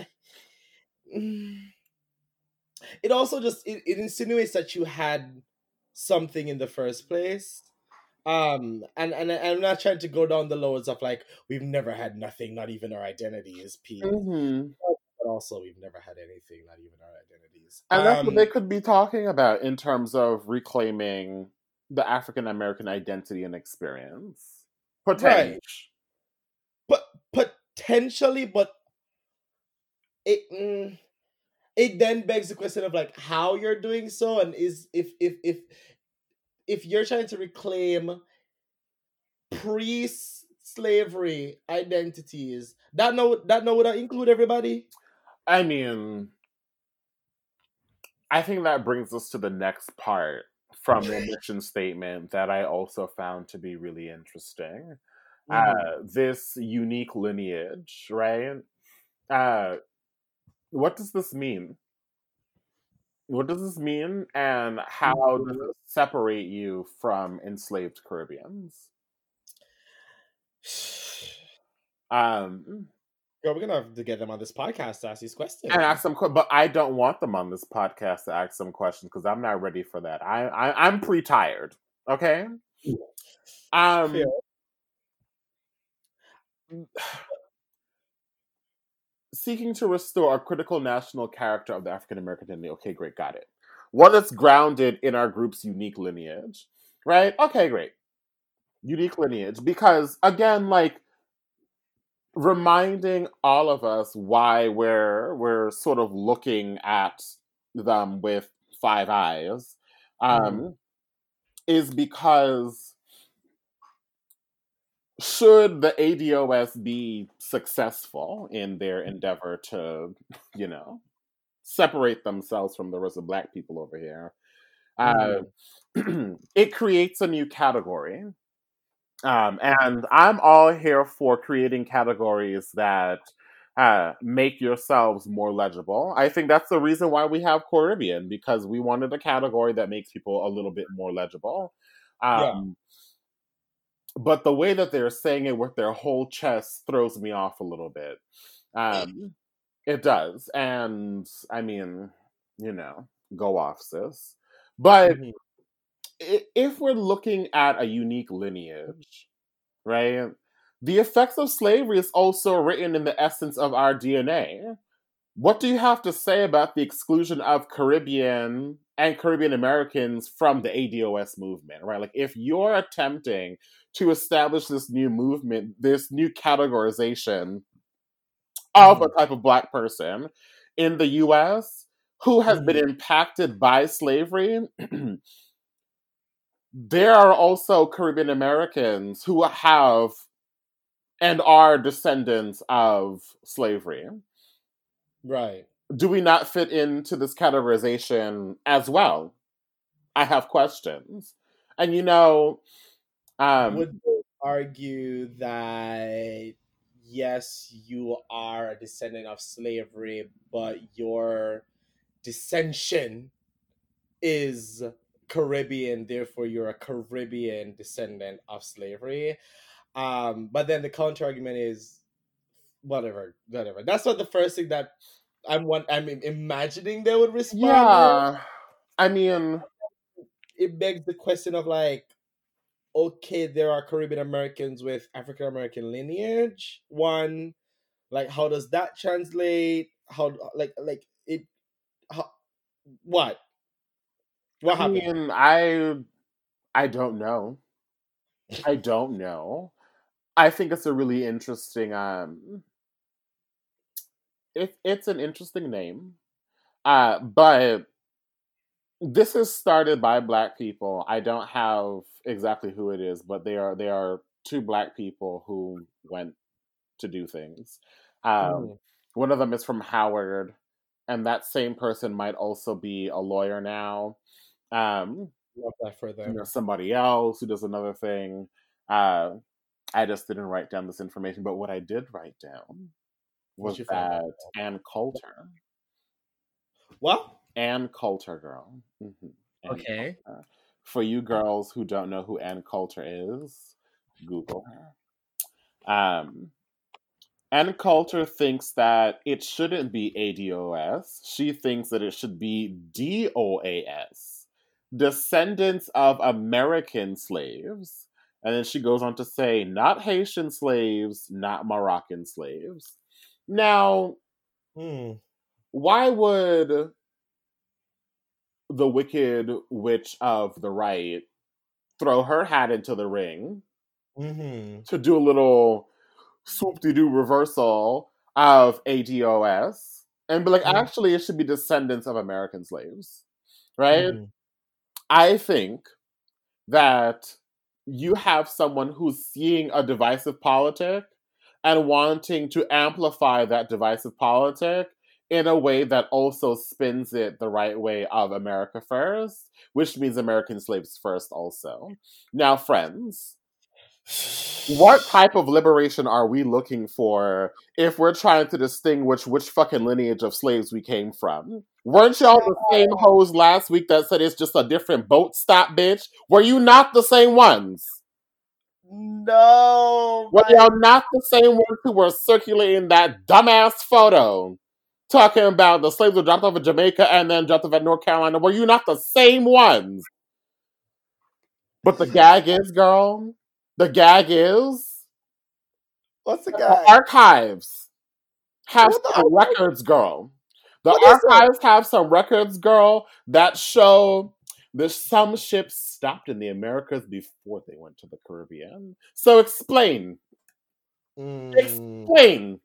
it also just it, it insinuates that you had something in the first place. Um and, and and I'm not trying to go down the loads of like we've never had nothing, not even our identity is peace. Mm-hmm. But also we've never had anything, not even our identities. And that's Um what they could be talking about in terms of reclaiming the African American identity and experience. Potential. right. But potentially, but it mm, it then begs the question of like how you're doing so, and is if if if if you're trying to reclaim pre-slavery identities, that no that no would include everybody. I mean, I think that brings us to the next part from the mission statement that I also found to be really interesting. Mm-hmm. Uh, this unique lineage, right? Uh, what does this mean? What does this mean, and how does it separate you from enslaved Caribbeans? Um, Girl, we're gonna have to get them on this podcast to ask these questions. and ask them, but I don't want them on this podcast to ask some questions because I'm not ready for that. I, I I'm pre-tired. Okay. Um. Yeah. Seeking to restore a critical national character of the African American identity. Okay, great, got it. One that's grounded in our group's unique lineage, right? Okay, great. Unique lineage. Because, again, like, reminding all of us why we're, we're sort of looking at them with five eyes um, mm-hmm. is because should the A D O S be successful in their endeavor to, you know, separate themselves from the rest of Black people over here, mm-hmm. uh, it creates a new category. Um, and I'm all here for creating categories that uh, make yourselves more legible. I think that's the reason why we have Caribbean, because we wanted a category that makes people a little bit more legible. Um, but the way that they're saying it with their whole chest throws me off a little bit. Um, it does, and I mean, you know, go off, sis. But Mhm. if we're looking at a unique lineage, right? The effects of slavery is also written in the essence of our D N A. What do you have to say about the exclusion of Caribbean and Caribbean Americans from the A D O S movement, right? Like, if you're attempting to establish this new movement, this new categorization of a Mhm. type of Black person in the U S who has been Mhm. impacted by slavery, there are also Caribbean Americans who have and are descendants of slavery. Right. Do we not fit into this categorization as well? I have questions. And you know, um, Would they argue that yes, you are a descendant of slavery, but your dissension is Caribbean, therefore you're a Caribbean descendant of slavery? Um, but then the counter argument is whatever, whatever. That's not the first thing that I'm one I'm imagining they would respond with. yeah, I mean, It begs the question of like, okay, there are Caribbean Americans with African American lineage. One, like, how does that translate? How like like it? How, what what I happened? mean, I, I don't know. I don't know. I think it's a really interesting. Um, it, it's an interesting name. Uh, but this is started by Black people. I don't have exactly who it is, but they are they are two Black people who went to do things. Um, Mm, one of them is from Howard, and that same person might also be a lawyer now. Um, love that for you them. know, somebody else who does another thing. Uh, I just didn't write down this information, but what I did write down What was you find out? that Ann Coulter, What? Ann Coulter, girl, hmm Ann Okay. Coulter. For you girls who don't know who Ann Coulter is, Google her. Um, Ann Coulter thinks that it shouldn't be A D O S. She thinks that it should be D O A S, descendants of American slaves. And then she goes on to say, not Haitian slaves, not Moroccan slaves. Now, Hmm. why would the wicked witch of the right throw her hat into the ring Mm-hmm. to do a little swoop de doo reversal of A D O S and be like, Mm-hmm. actually, it should be descendants of American slaves, right? Mm-hmm. I think that you have someone who's seeing a divisive politic and wanting to amplify that divisive politic in a way that also spins it the right way of America first, which means American slaves first also. Now, friends, what type of liberation are we looking for if we're trying to distinguish which fucking lineage of slaves we came from? Weren't y'all the same hoes last week that said it's just a different boat stop, bitch? Were you not the same ones? No, Were my y'all not the same ones who were circulating that dumbass photo talking about the slaves were dropped off at Jamaica and then dropped off at North Carolina? Were you not the same ones? But the gag is, girl, the gag is what's the the guy? archives have What the? some records, girl. The What is it? archives have some records, girl, that show that some ships stopped in the Americas before they went to the Caribbean. So explain. Mm, Explain.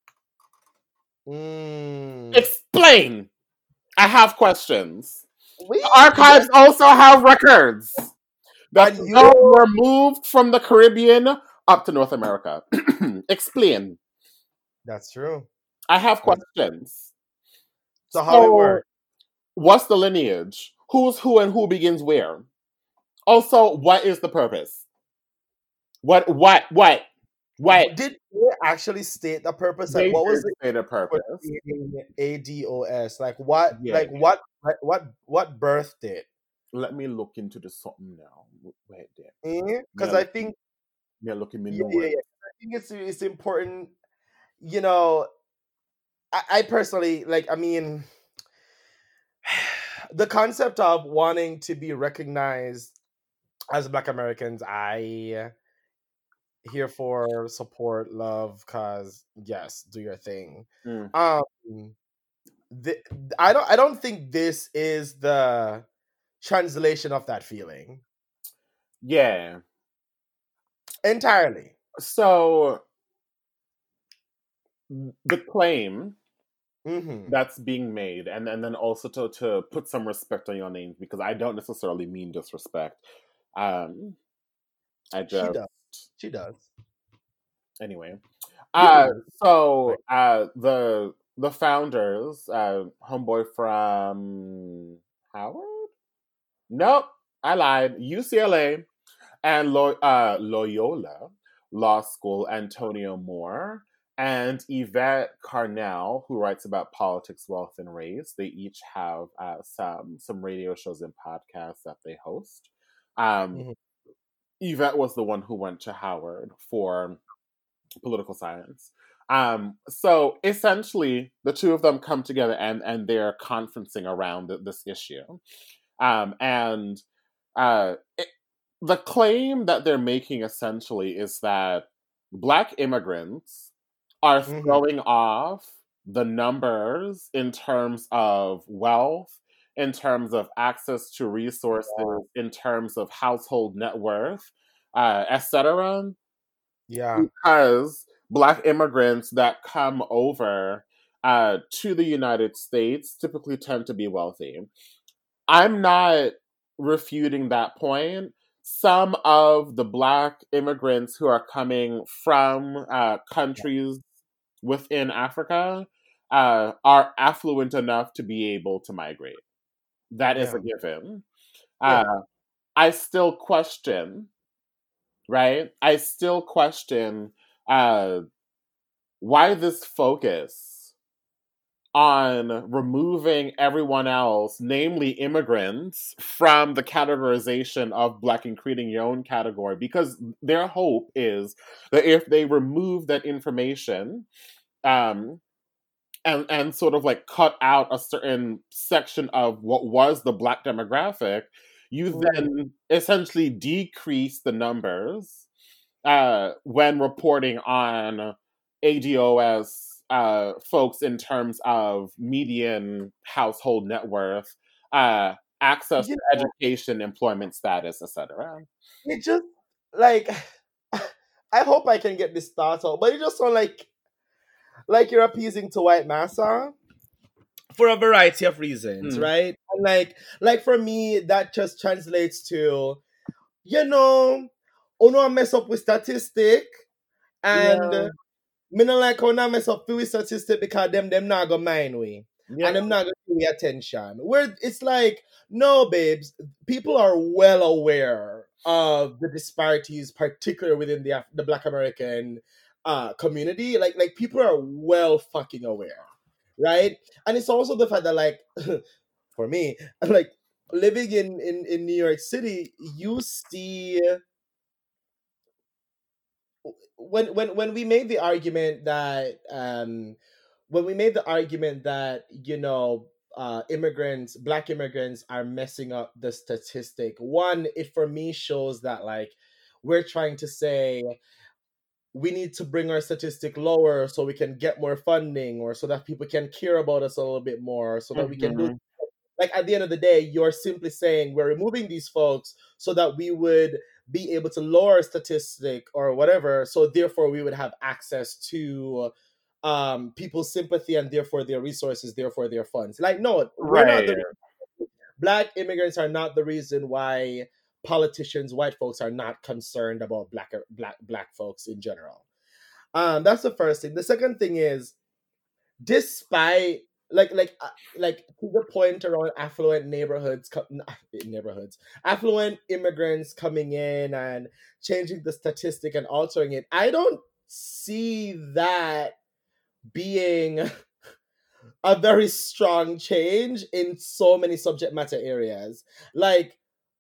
mm. Explain. I have questions. We The archives yes, also have records that and the you. were moved from the Caribbean up to North America. Explain. That's true. I have That's, questions. so how it So, works? what's the lineage? Who's who and who begins where? Also, what is the purpose? What, what, what, what? Did they actually state the purpose? Like, They what was did the say the for purpose. creating A D O S? Like, what? Yeah. Like, what? Like, what? What birthed it? Let me look into this something now. Wait there. Because Yeah. I think Me looking me Yeah, yeah, nowhere. yeah. I think it's it's important. You know, I, I personally like. I mean, the concept of wanting to be recognized as Black Americans, I here for support, love, cause yes, do your thing. Mm. Um, th- I don't, I don't think this is the translation of that feeling Yeah. entirely. So the claim Mm-hmm. that's being made, and, and then also to, to put some respect on your names, because I don't necessarily mean disrespect. Um, I She just does. She does. anyway. You Uh, do. so uh, the the founders, uh, homeboy from Howard. Nope, I lied. U C L A and Lo- uh, Loyola Law School, Antonio Moore, and Yvette Carnell, who writes about politics, wealth, and race. They each have uh, some some radio shows and podcasts that they host. Um, Mhm. Yvette was the one who went to Howard for political science. Um, so essentially, the two of them come together and and they're conferencing around th- this issue. Um, and uh, it, the claim that they're making essentially is that Black immigrants are Mhm. throwing off the numbers in terms of wealth, in terms of access to resources, in terms of household net worth, uh, et cetera, Yeah. because Black immigrants that come over uh, to the United States typically tend to be wealthy. I'm not refuting that point. Some of the Black immigrants who are coming from uh, countries within Africa uh, are affluent enough to be able to migrate. That is a Yeah. given. Yeah. Uh, I still question, right? I still question uh, why this focus on removing everyone else, namely immigrants, from the categorization of Black and creating your own category, because their hope is that if they remove that information, um, and and sort of like cut out a certain section of what was the Black demographic, you Mm. then essentially decrease the numbers uh, when reporting on A D O S uh, folks in terms of median household net worth, uh, access You to know, education, employment status, et cetera. it just like I hope I can get this thought out, but it just sounds like like you're appeasing to white massa for a variety of reasons, Mm. right? And like like for me, that just translates to, you know, oh no, I mess up with statistic, and Yeah, me not like how I mess up with statistic because them them not gonna mind we. yeah, And them not gonna give me attention. Where it's like, no, babes, people are well aware of the disparities, particularly within the Af- the Black American uh, community. Like, like people are well fucking aware, right? And it's also the fact that, like, for me, like living in in in New York City, you see when when when we made the argument that um when we made the argument that, you know, uh immigrants, black immigrants are messing up the statistic, one, it for me shows that, like, we're trying to say we need to bring our statistic lower so we can get more funding, or so that people can care about us a little bit more, so that we can do, hmm like, at the end of the day, you're simply saying we're removing these folks so that we would be able to lower statistic or whatever, so therefore we would have access to um people's sympathy, and therefore their resources, therefore their funds. Like, no, we're not right, the black immigrants are not the reason why politicians, white folks, are not concerned about black black black folks in general. Um that's the first thing. The second thing is, despite, like like uh, like to the point around affluent neighborhoods co- n- neighborhoods affluent immigrants coming in and changing the statistic and altering it, I don't see that being a very strong change in so many subject matter areas. Like,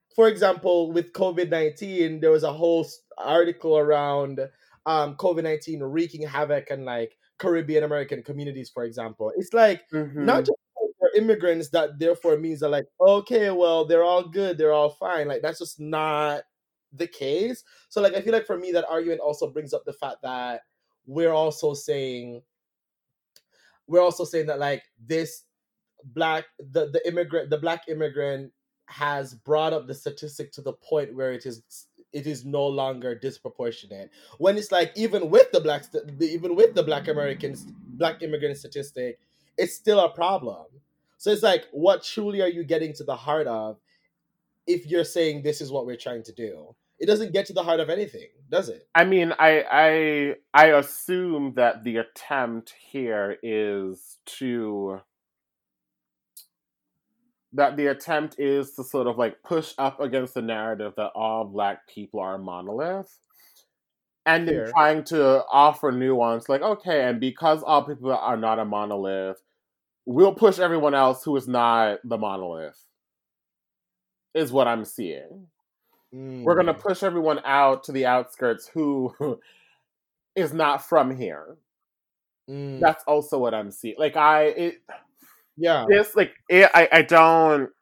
for example, with COVID nineteen, there was a whole article around um, COVID nineteen wreaking havoc and like Caribbean American communities, for example. It's like not Mm-hmm. just for immigrants that therefore means that like, okay, well, they're all good, they're all fine. Like that's just not the case. So like I feel like for me that argument also brings up the fact that we're also saying we're also saying that like this black the, the immigrant the black immigrant has brought up the statistic to the point where it is it is no longer disproportionate, when it's like even with the black even with the black Americans black immigrant statistic, it's still a problem. So it's like, what truly are you getting to the heart of if you're saying this is what we're trying to do? It doesn't get to the heart of anything, does it? I mean, I I I assume that the attempt here is to that the attempt is to sort of like push up against the narrative that all black people are a monolith, and then Here. trying to offer nuance, like, okay, and because all people are not a monolith, we'll push everyone else who is not the monolith, is what I'm seeing. Mm. We're going to push everyone out to the outskirts who is not from here. Mm. That's also what I'm seeing. Like, I, it, yeah, it's like, it, I, I don't,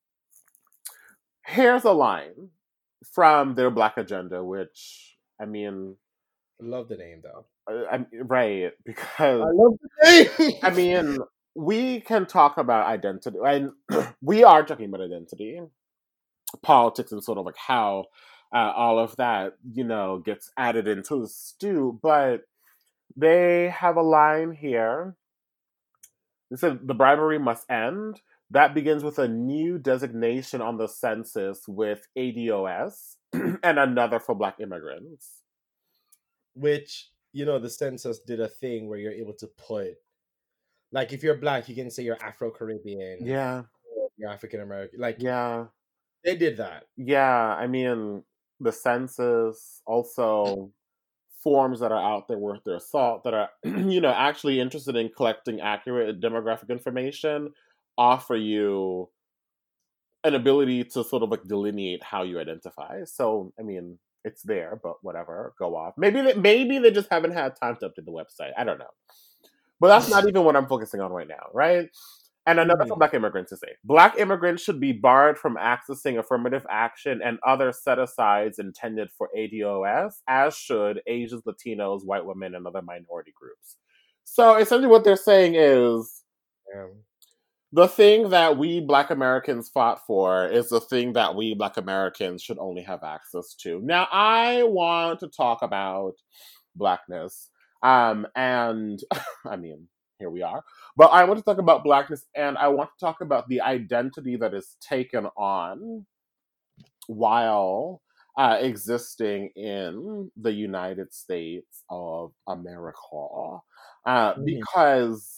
here's a line from their Black Agenda, which, I mean, I love the name though. I'm right, because I love the name. I mean, we can talk about identity, and we are talking about identity, politics, and sort of like how uh, all of that, you know, gets added into the stew. But they have a line here. They said the bribery must end. That begins with a new designation on the census with A D O S and another for Black immigrants. Which, you know, the census did a thing where you're able to put, like, if you're Black, you can say you're Afro-Caribbean. Yeah. You're African-American. Like, yeah. They did that. Yeah, I mean, the census, also forms that are out there worth their salt, that are, you know, actually interested in collecting accurate demographic information, offer you an ability to sort of like delineate how you identify. So, I mean, it's there, but whatever, go off. Maybe they, maybe they just haven't had time to update the website. I don't know. But that's not even what I'm focusing on right now, right? And another for Black immigrants to say. Black immigrants should be barred from accessing affirmative action and other set-asides intended for A D O S, as should Asians, Latinos, white women, and other minority groups. So essentially what they're saying is, yeah, the thing that we Black Americans fought for is the thing that we Black Americans should only have access to. Now, I want to talk about Blackness. Um, and, I mean, here we are. But I want to talk about Blackness, and I want to talk about the identity that is taken on while uh, existing in the United States of America. Uh, Mm. Because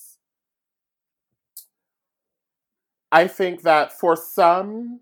I think that for some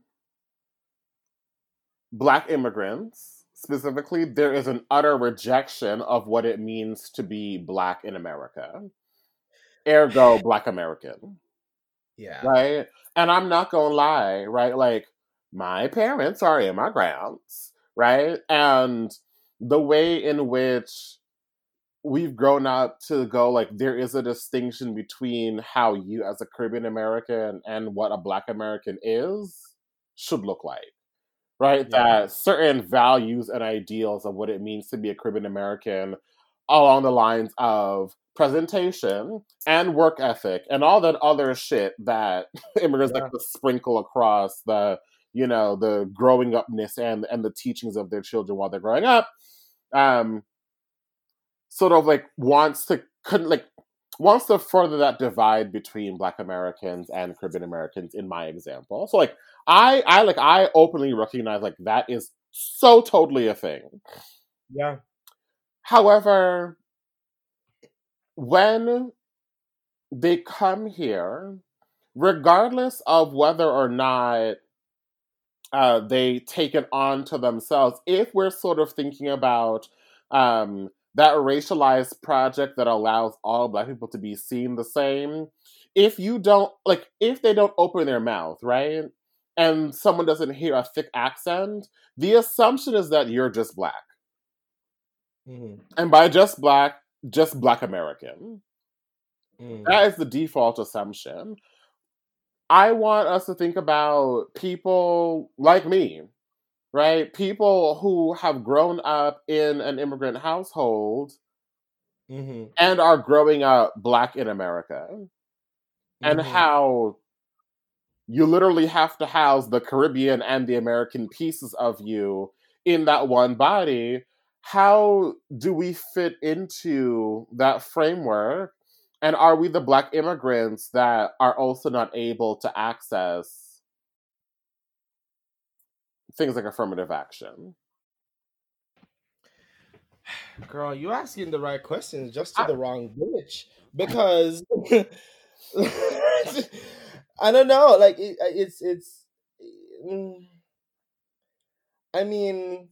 Black immigrants, specifically, there is an utter rejection of what it means to be Black in America. Ergo, Black American. Yeah. Right? And I'm not gonna lie, right? Like, my parents are immigrants, right? And the way in which we've grown up to go, like, there is a distinction between how you as a Caribbean American and what a Black American is should look like. Right? Yeah. That certain values and ideals of what it means to be a Caribbean American along the lines of presentation and work ethic and all that other shit that immigrants Yeah. like to sprinkle across the, you know, the growing upness and and the teachings of their children while they're growing up, um, sort of like wants to couldn't like wants to further that divide between Black Americans and Caribbean Americans in my example. So like I I like I openly recognize like that is so totally a thing. Yeah. However, when they come here, regardless of whether or not uh, they take it on to themselves, if we're sort of thinking about um, that racialized project that allows all Black people to be seen the same, if you don't, like, if they don't open their mouth, right? and someone doesn't hear a thick accent, the assumption is that you're just black. Mm-hmm. And by just black, just black American. Mm. That is the default assumption. I want us to think about people like me, right? People who have grown up in an immigrant household Mm-hmm. and are growing up black in America. And Mm-hmm. how you literally have to house the Caribbean and the American pieces of you in that one body. How do we fit into that framework? And are we the black immigrants that are also not able to access things like affirmative action? Girl, you asking the right questions just to I, the wrong bitch. Because I don't know, like it, it's it's. mm, I mean,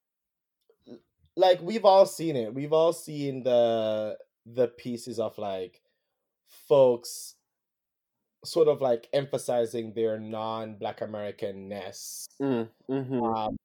like we've all seen it. We've all seen the the pieces of like folks sort of like emphasizing their non-Black Americanness mm, mm-hmm, um,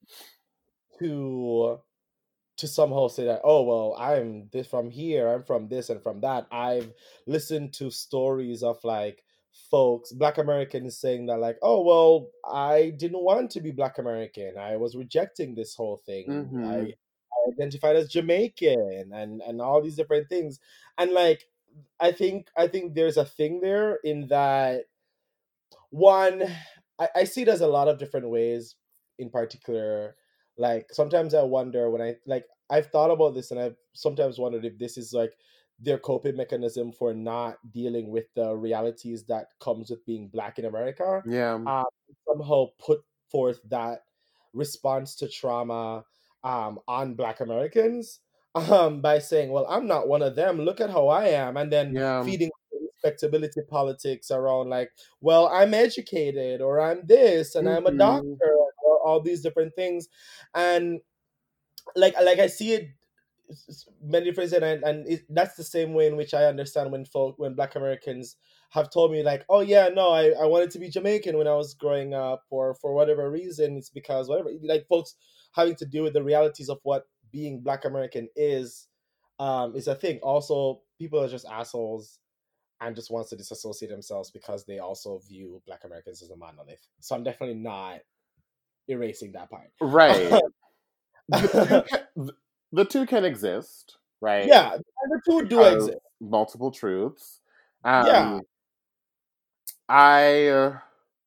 to to somehow say that, oh well, I'm this from here, I'm from this and from that. I've listened to stories of like folks, Black Americans saying that like, oh well, I didn't want to be Black American. I was rejecting this whole thing. I, mm-hmm. I identified as Jamaican and and all these different things. And like I think I think there's a thing there in that one, I, I see it as a lot of different ways. In particular, like sometimes I wonder when I like I've thought about this, and I've sometimes wondered if this is like their coping mechanism for not dealing with the realities that comes with being black in America. Yeah. Um, somehow put forth that response to trauma um, on Black Americans um, by saying, "Well, I'm not one of them. Look at how I am," and then Yeah. feeding respectability politics around like, well, I'm educated, or I'm this, and I'm a Mm-hmm. doctor, or all these different things. And like like I see it many different, and and it, that's the same way in which I understand when folk when Black Americans have told me like, oh yeah, no, I, I wanted to be Jamaican when I was growing up, or for whatever reason, it's because whatever, like folks having to deal with the realities of what being Black American is um is a thing. Also, people are just assholes and just wants to disassociate themselves because they also view Black Americans as a monolith. So I'm definitely not erasing that part. Right. the, two can, the two can exist, right? Yeah, the two do Because exist. multiple truths. Um, Yeah. I uh,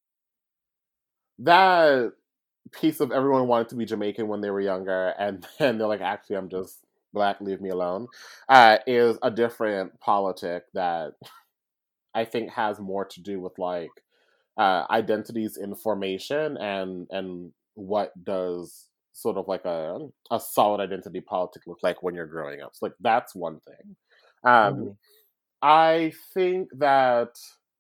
that piece of everyone wanted to be Jamaican when they were younger, and then they're like, actually, I'm just black, leave me alone, uh, is a different politic that I think has more to do with like uh, identities in formation and and what does sort of like a a solid identity politic look like when you're growing up. So like that's one thing. Um, Mm-hmm. I think that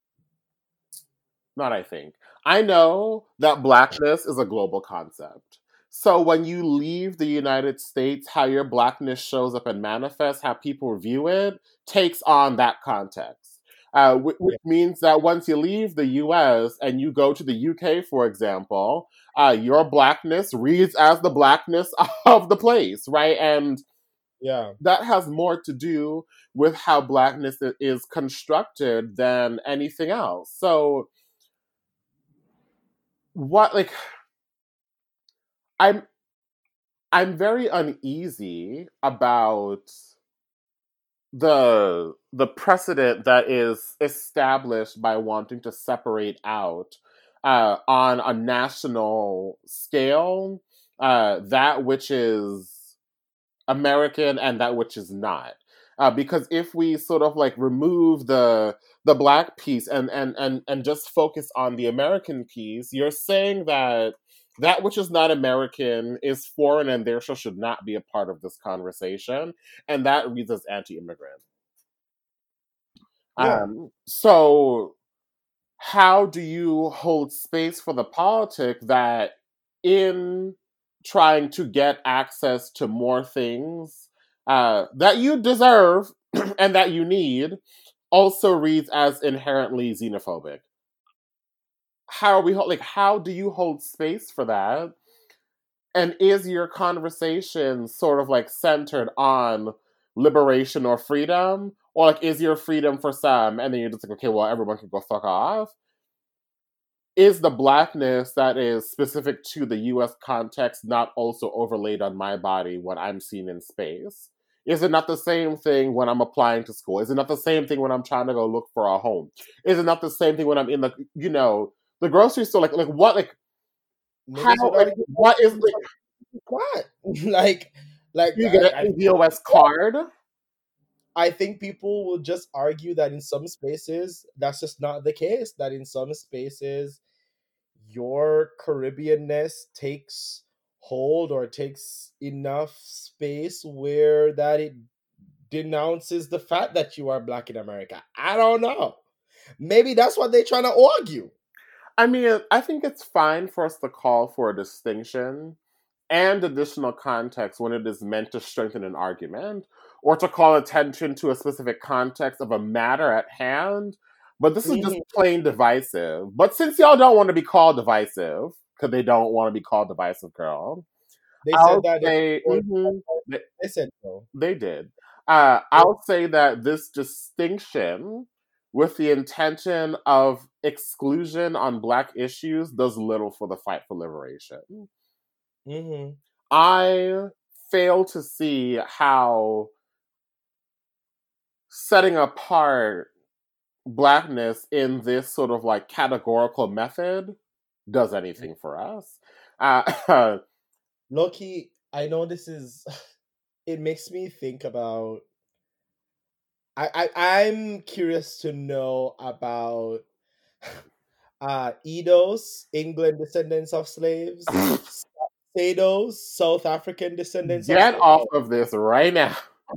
not I think. I know that blackness is a global concept. So when you leave the United States, how your blackness shows up and manifests, how people view it, takes on that context. Uh, which, which Yeah. means that once you leave the U S and you go to the U K, for example, uh, your blackness reads as the blackness of the place, right? And Yeah. that has more to do with how blackness is constructed than anything else. So what like I'm I'm very uneasy about the the precedent that is established by wanting to separate out uh, on a national scale uh, that which is American and that which is not. Uh, because if we sort of like remove the the black piece and, and and and just focus on the American piece, you're saying that that which is not American is foreign and therefore should not be a part of this conversation, and that reads as anti-immigrant. Yeah. Um, so how do you hold space for the politic that in trying to get access to more things uh, that you deserve and that you need also reads as inherently xenophobic? how are we like? How do you hold space for that? And is your conversation sort of like centered on liberation or freedom? Or like is your freedom for some and then you're just like, okay, well everyone can go fuck off? Is the blackness that is specific to the U S context not also overlaid on my body what I'm seeing in space? Is it not the same thing when I'm applying to school? Is it not the same thing when I'm trying to go look for a home? Is it not the same thing when I'm in the, you know, the grocery store? Like, like what, like, how, like, what is, like, what? like, like, you get an A D O S card? I think people will just argue that in some spaces, that's just not the case. That in some spaces, your Caribbeanness takes hold or takes enough space where that it denounces the fact that you are Black in America. I don't know. Maybe that's what they're trying to argue. I mean, I think it's fine for us to call for a distinction and additional context when it is meant to strengthen an argument or to call attention to a specific context of a matter at hand. But this is just plain divisive. But since y'all don't want to be called divisive, because they don't want to be called divisive, girl. They I'll said that. Say, they, mm-hmm, they, they said so. They did. Uh, I'll say that this distinction with the intention of exclusion on Black issues does little for the fight for liberation. Mm-hmm. I fail to see how setting apart Blackness in this sort of like categorical method does anything for us. Uh, Loki, I know this is, it makes me think about, I, I, I'm curious to know about uh, Edos, England descendants of slaves, Sados, South African descendants Get of slaves. off of this right now.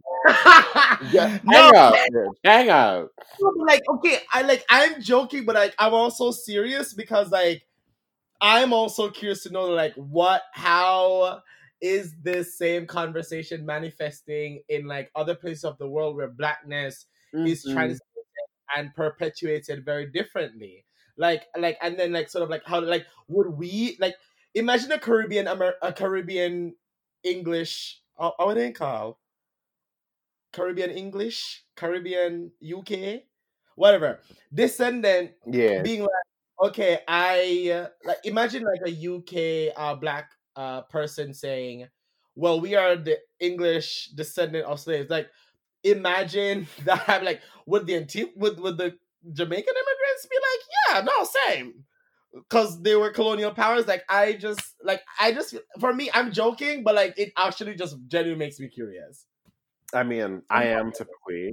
Yeah, hang no. up, bitch. Hang up. Like, okay, I like I'm joking, but like I'm also serious because like I'm also curious to know like what how is this same conversation manifesting in like other places of the world where Blackness mm-hmm. is translated and perpetuated very differently. Like like and then like sort of like how like would we like imagine a Caribbean Amer- a Caribbean English uh, what would they call Caribbean English, Caribbean U K, whatever descendant, yeah, being like, okay, I uh, like imagine like a U K uh, Black uh, person saying, well, we are the English descendant of slaves. Like, imagine that. Like, would the Anti- would would the Jamaican immigrants be like, yeah, no, same, because they were colonial powers? Like, I just like I just for me, I'm joking, but like it actually just genuinely makes me curious. I mean, I am typically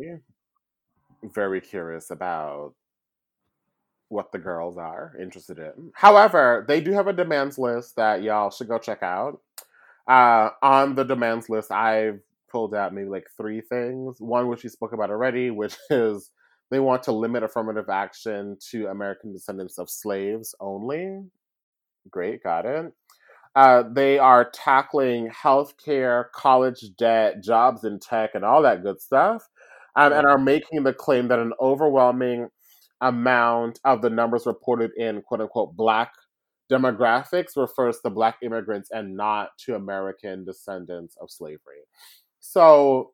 very curious about what the girls are interested in. However, they do have a demands list that y'all should go check out. Uh, on the demands list, I've pulled out maybe like three things. One, which we spoke about already, which is they want to limit affirmative action to American descendants of slaves only. Great, got it. Uh, they are tackling healthcare, college debt, jobs in tech, and all that good stuff, um, and are making the claim that an overwhelming amount of the numbers reported in quote-unquote Black demographics refers to Black immigrants and not to American descendants of slavery. So,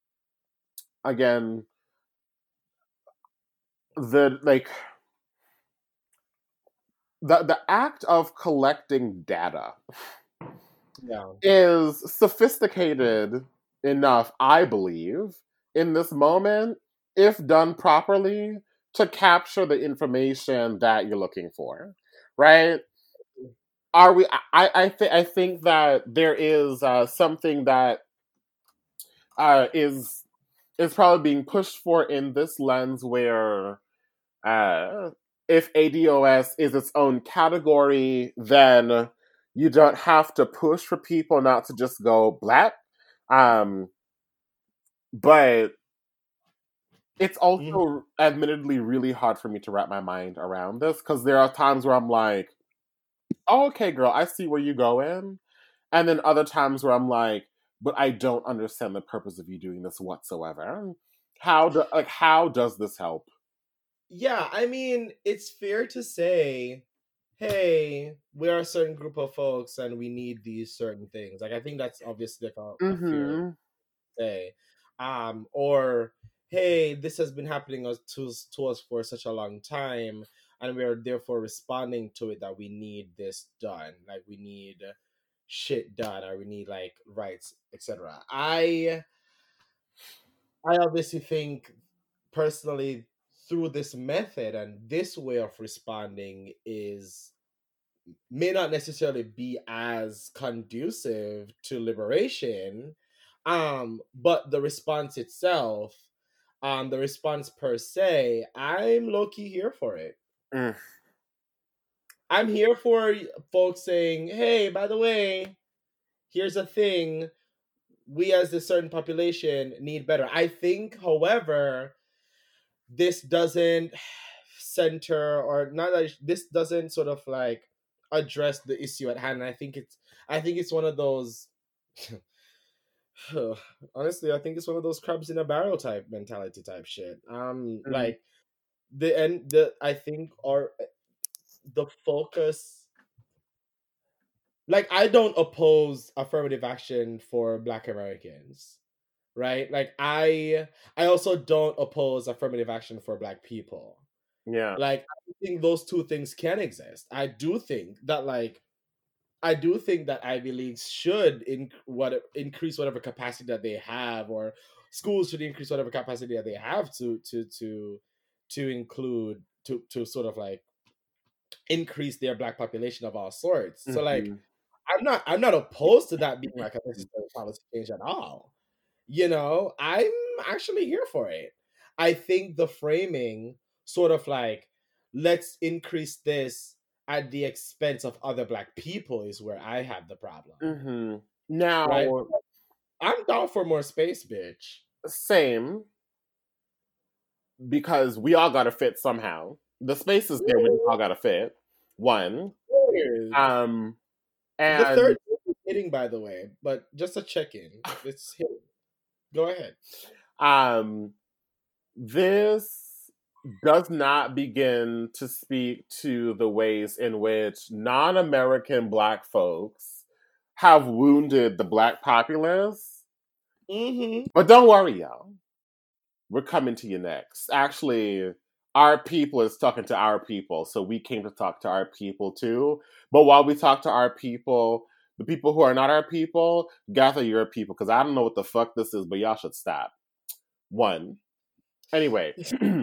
again, the like the the act of collecting data yeah. is sophisticated enough, I believe, in this moment, if done properly, to capture the information that you're looking for, right? Are we? I I, th- I think that there is uh, something that uh, is is probably being pushed for in this lens where uh, if A D O S is its own category, then you don't have to push for people not to just go Black. Um, but it's also mm. admittedly really hard for me to wrap my mind around this because there are times where I'm like, oh, okay, girl, I see where you go in. And then other times where I'm like, but I don't understand the purpose of you doing this whatsoever. How do, like how does this help? Yeah, I mean, it's fair to say hey, we are a certain group of folks and we need these certain things. Like I think that's obviously like a, a fair Mm-hmm. say. Um, or hey, this has been happening us to, to us for such a long time, and we are therefore responding to it that we need this done. Like we need shit done, or we need like rights, et cetera. I I obviously think personally through this method and this way of responding is may not necessarily be as conducive to liberation, um but the response itself, um the response per se, I'm low-key here for it. Mm. I'm here for folks saying, hey, by the way, here's a thing, we as this certain population need better. I think, however, this doesn't center, or not that this doesn't sort of like address the issue at hand. I think it's I think it's one of those honestly, I think it's one of those crabs in a barrel type mentality type shit. Um Mm. like the and the I think are the focus, like I don't oppose affirmative action for Black Americans, right? Like I I also don't oppose affirmative action for Black people. Yeah. Like I think those two things can exist. I do think that like I do think that Ivy Leagues should in what increase whatever capacity that they have, or schools should increase whatever capacity that they have to to to to include to to sort of like increase their Black population of all sorts. So like Mm-hmm. I'm not I'm not opposed to that being like a necessary policy change at all. You know, I'm actually here for it. I think the framing sort of like, let's increase this at the expense of other Black people is where I have the problem. Mm-hmm. Right? Now, I'm down for more space, bitch. same, because we all gotta fit somehow. The space is there, we just all gotta fit. One. Weird. Um The and third is hitting, by the way, but just a check in. It's hitting. Go ahead. um this does not begin to speak to the ways in which non-American Black folks have wounded the Black populace. Mm-hmm. But don't worry, y'all. We're coming to you next. Actually, our people is talking to our people, so we came to talk to our people too. But while we talk to our people, the people who are not our people, gather your people, because I don't know what the fuck this is, but y'all should stop. One. Anyway,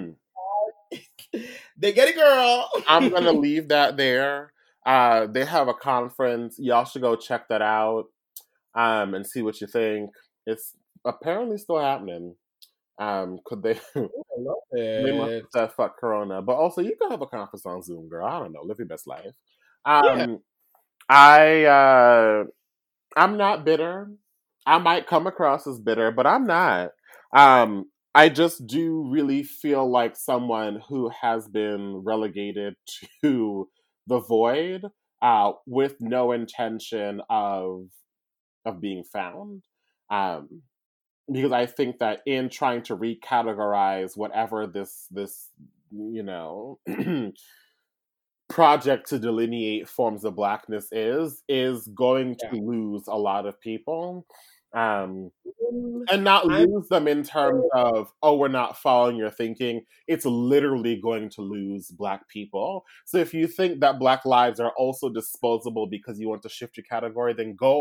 They get it, girl. I'm gonna leave that there. Uh, they have a conference. Y'all should go check that out, um, and see what you think. It's apparently still happening. Um, could they? I love They must it. have said fuck Corona, but also you can have a conference on Zoom, girl. I don't know, live your best life. Yeah. Um, I uh, I'm not bitter. I might come across as bitter, but I'm not. Um, I just do really feel like someone who has been relegated to the void, uh, with no intention of of being found. Um, because I think that in trying to recategorize whatever this this you know project to delineate forms of Blackness is is going to Yeah. lose a lot of people, um, Mm, and not I'm lose them in terms of, oh, we're not following your thinking. It's literally going to lose Black people. So if you think that Black lives are also disposable because you want to shift your category, then go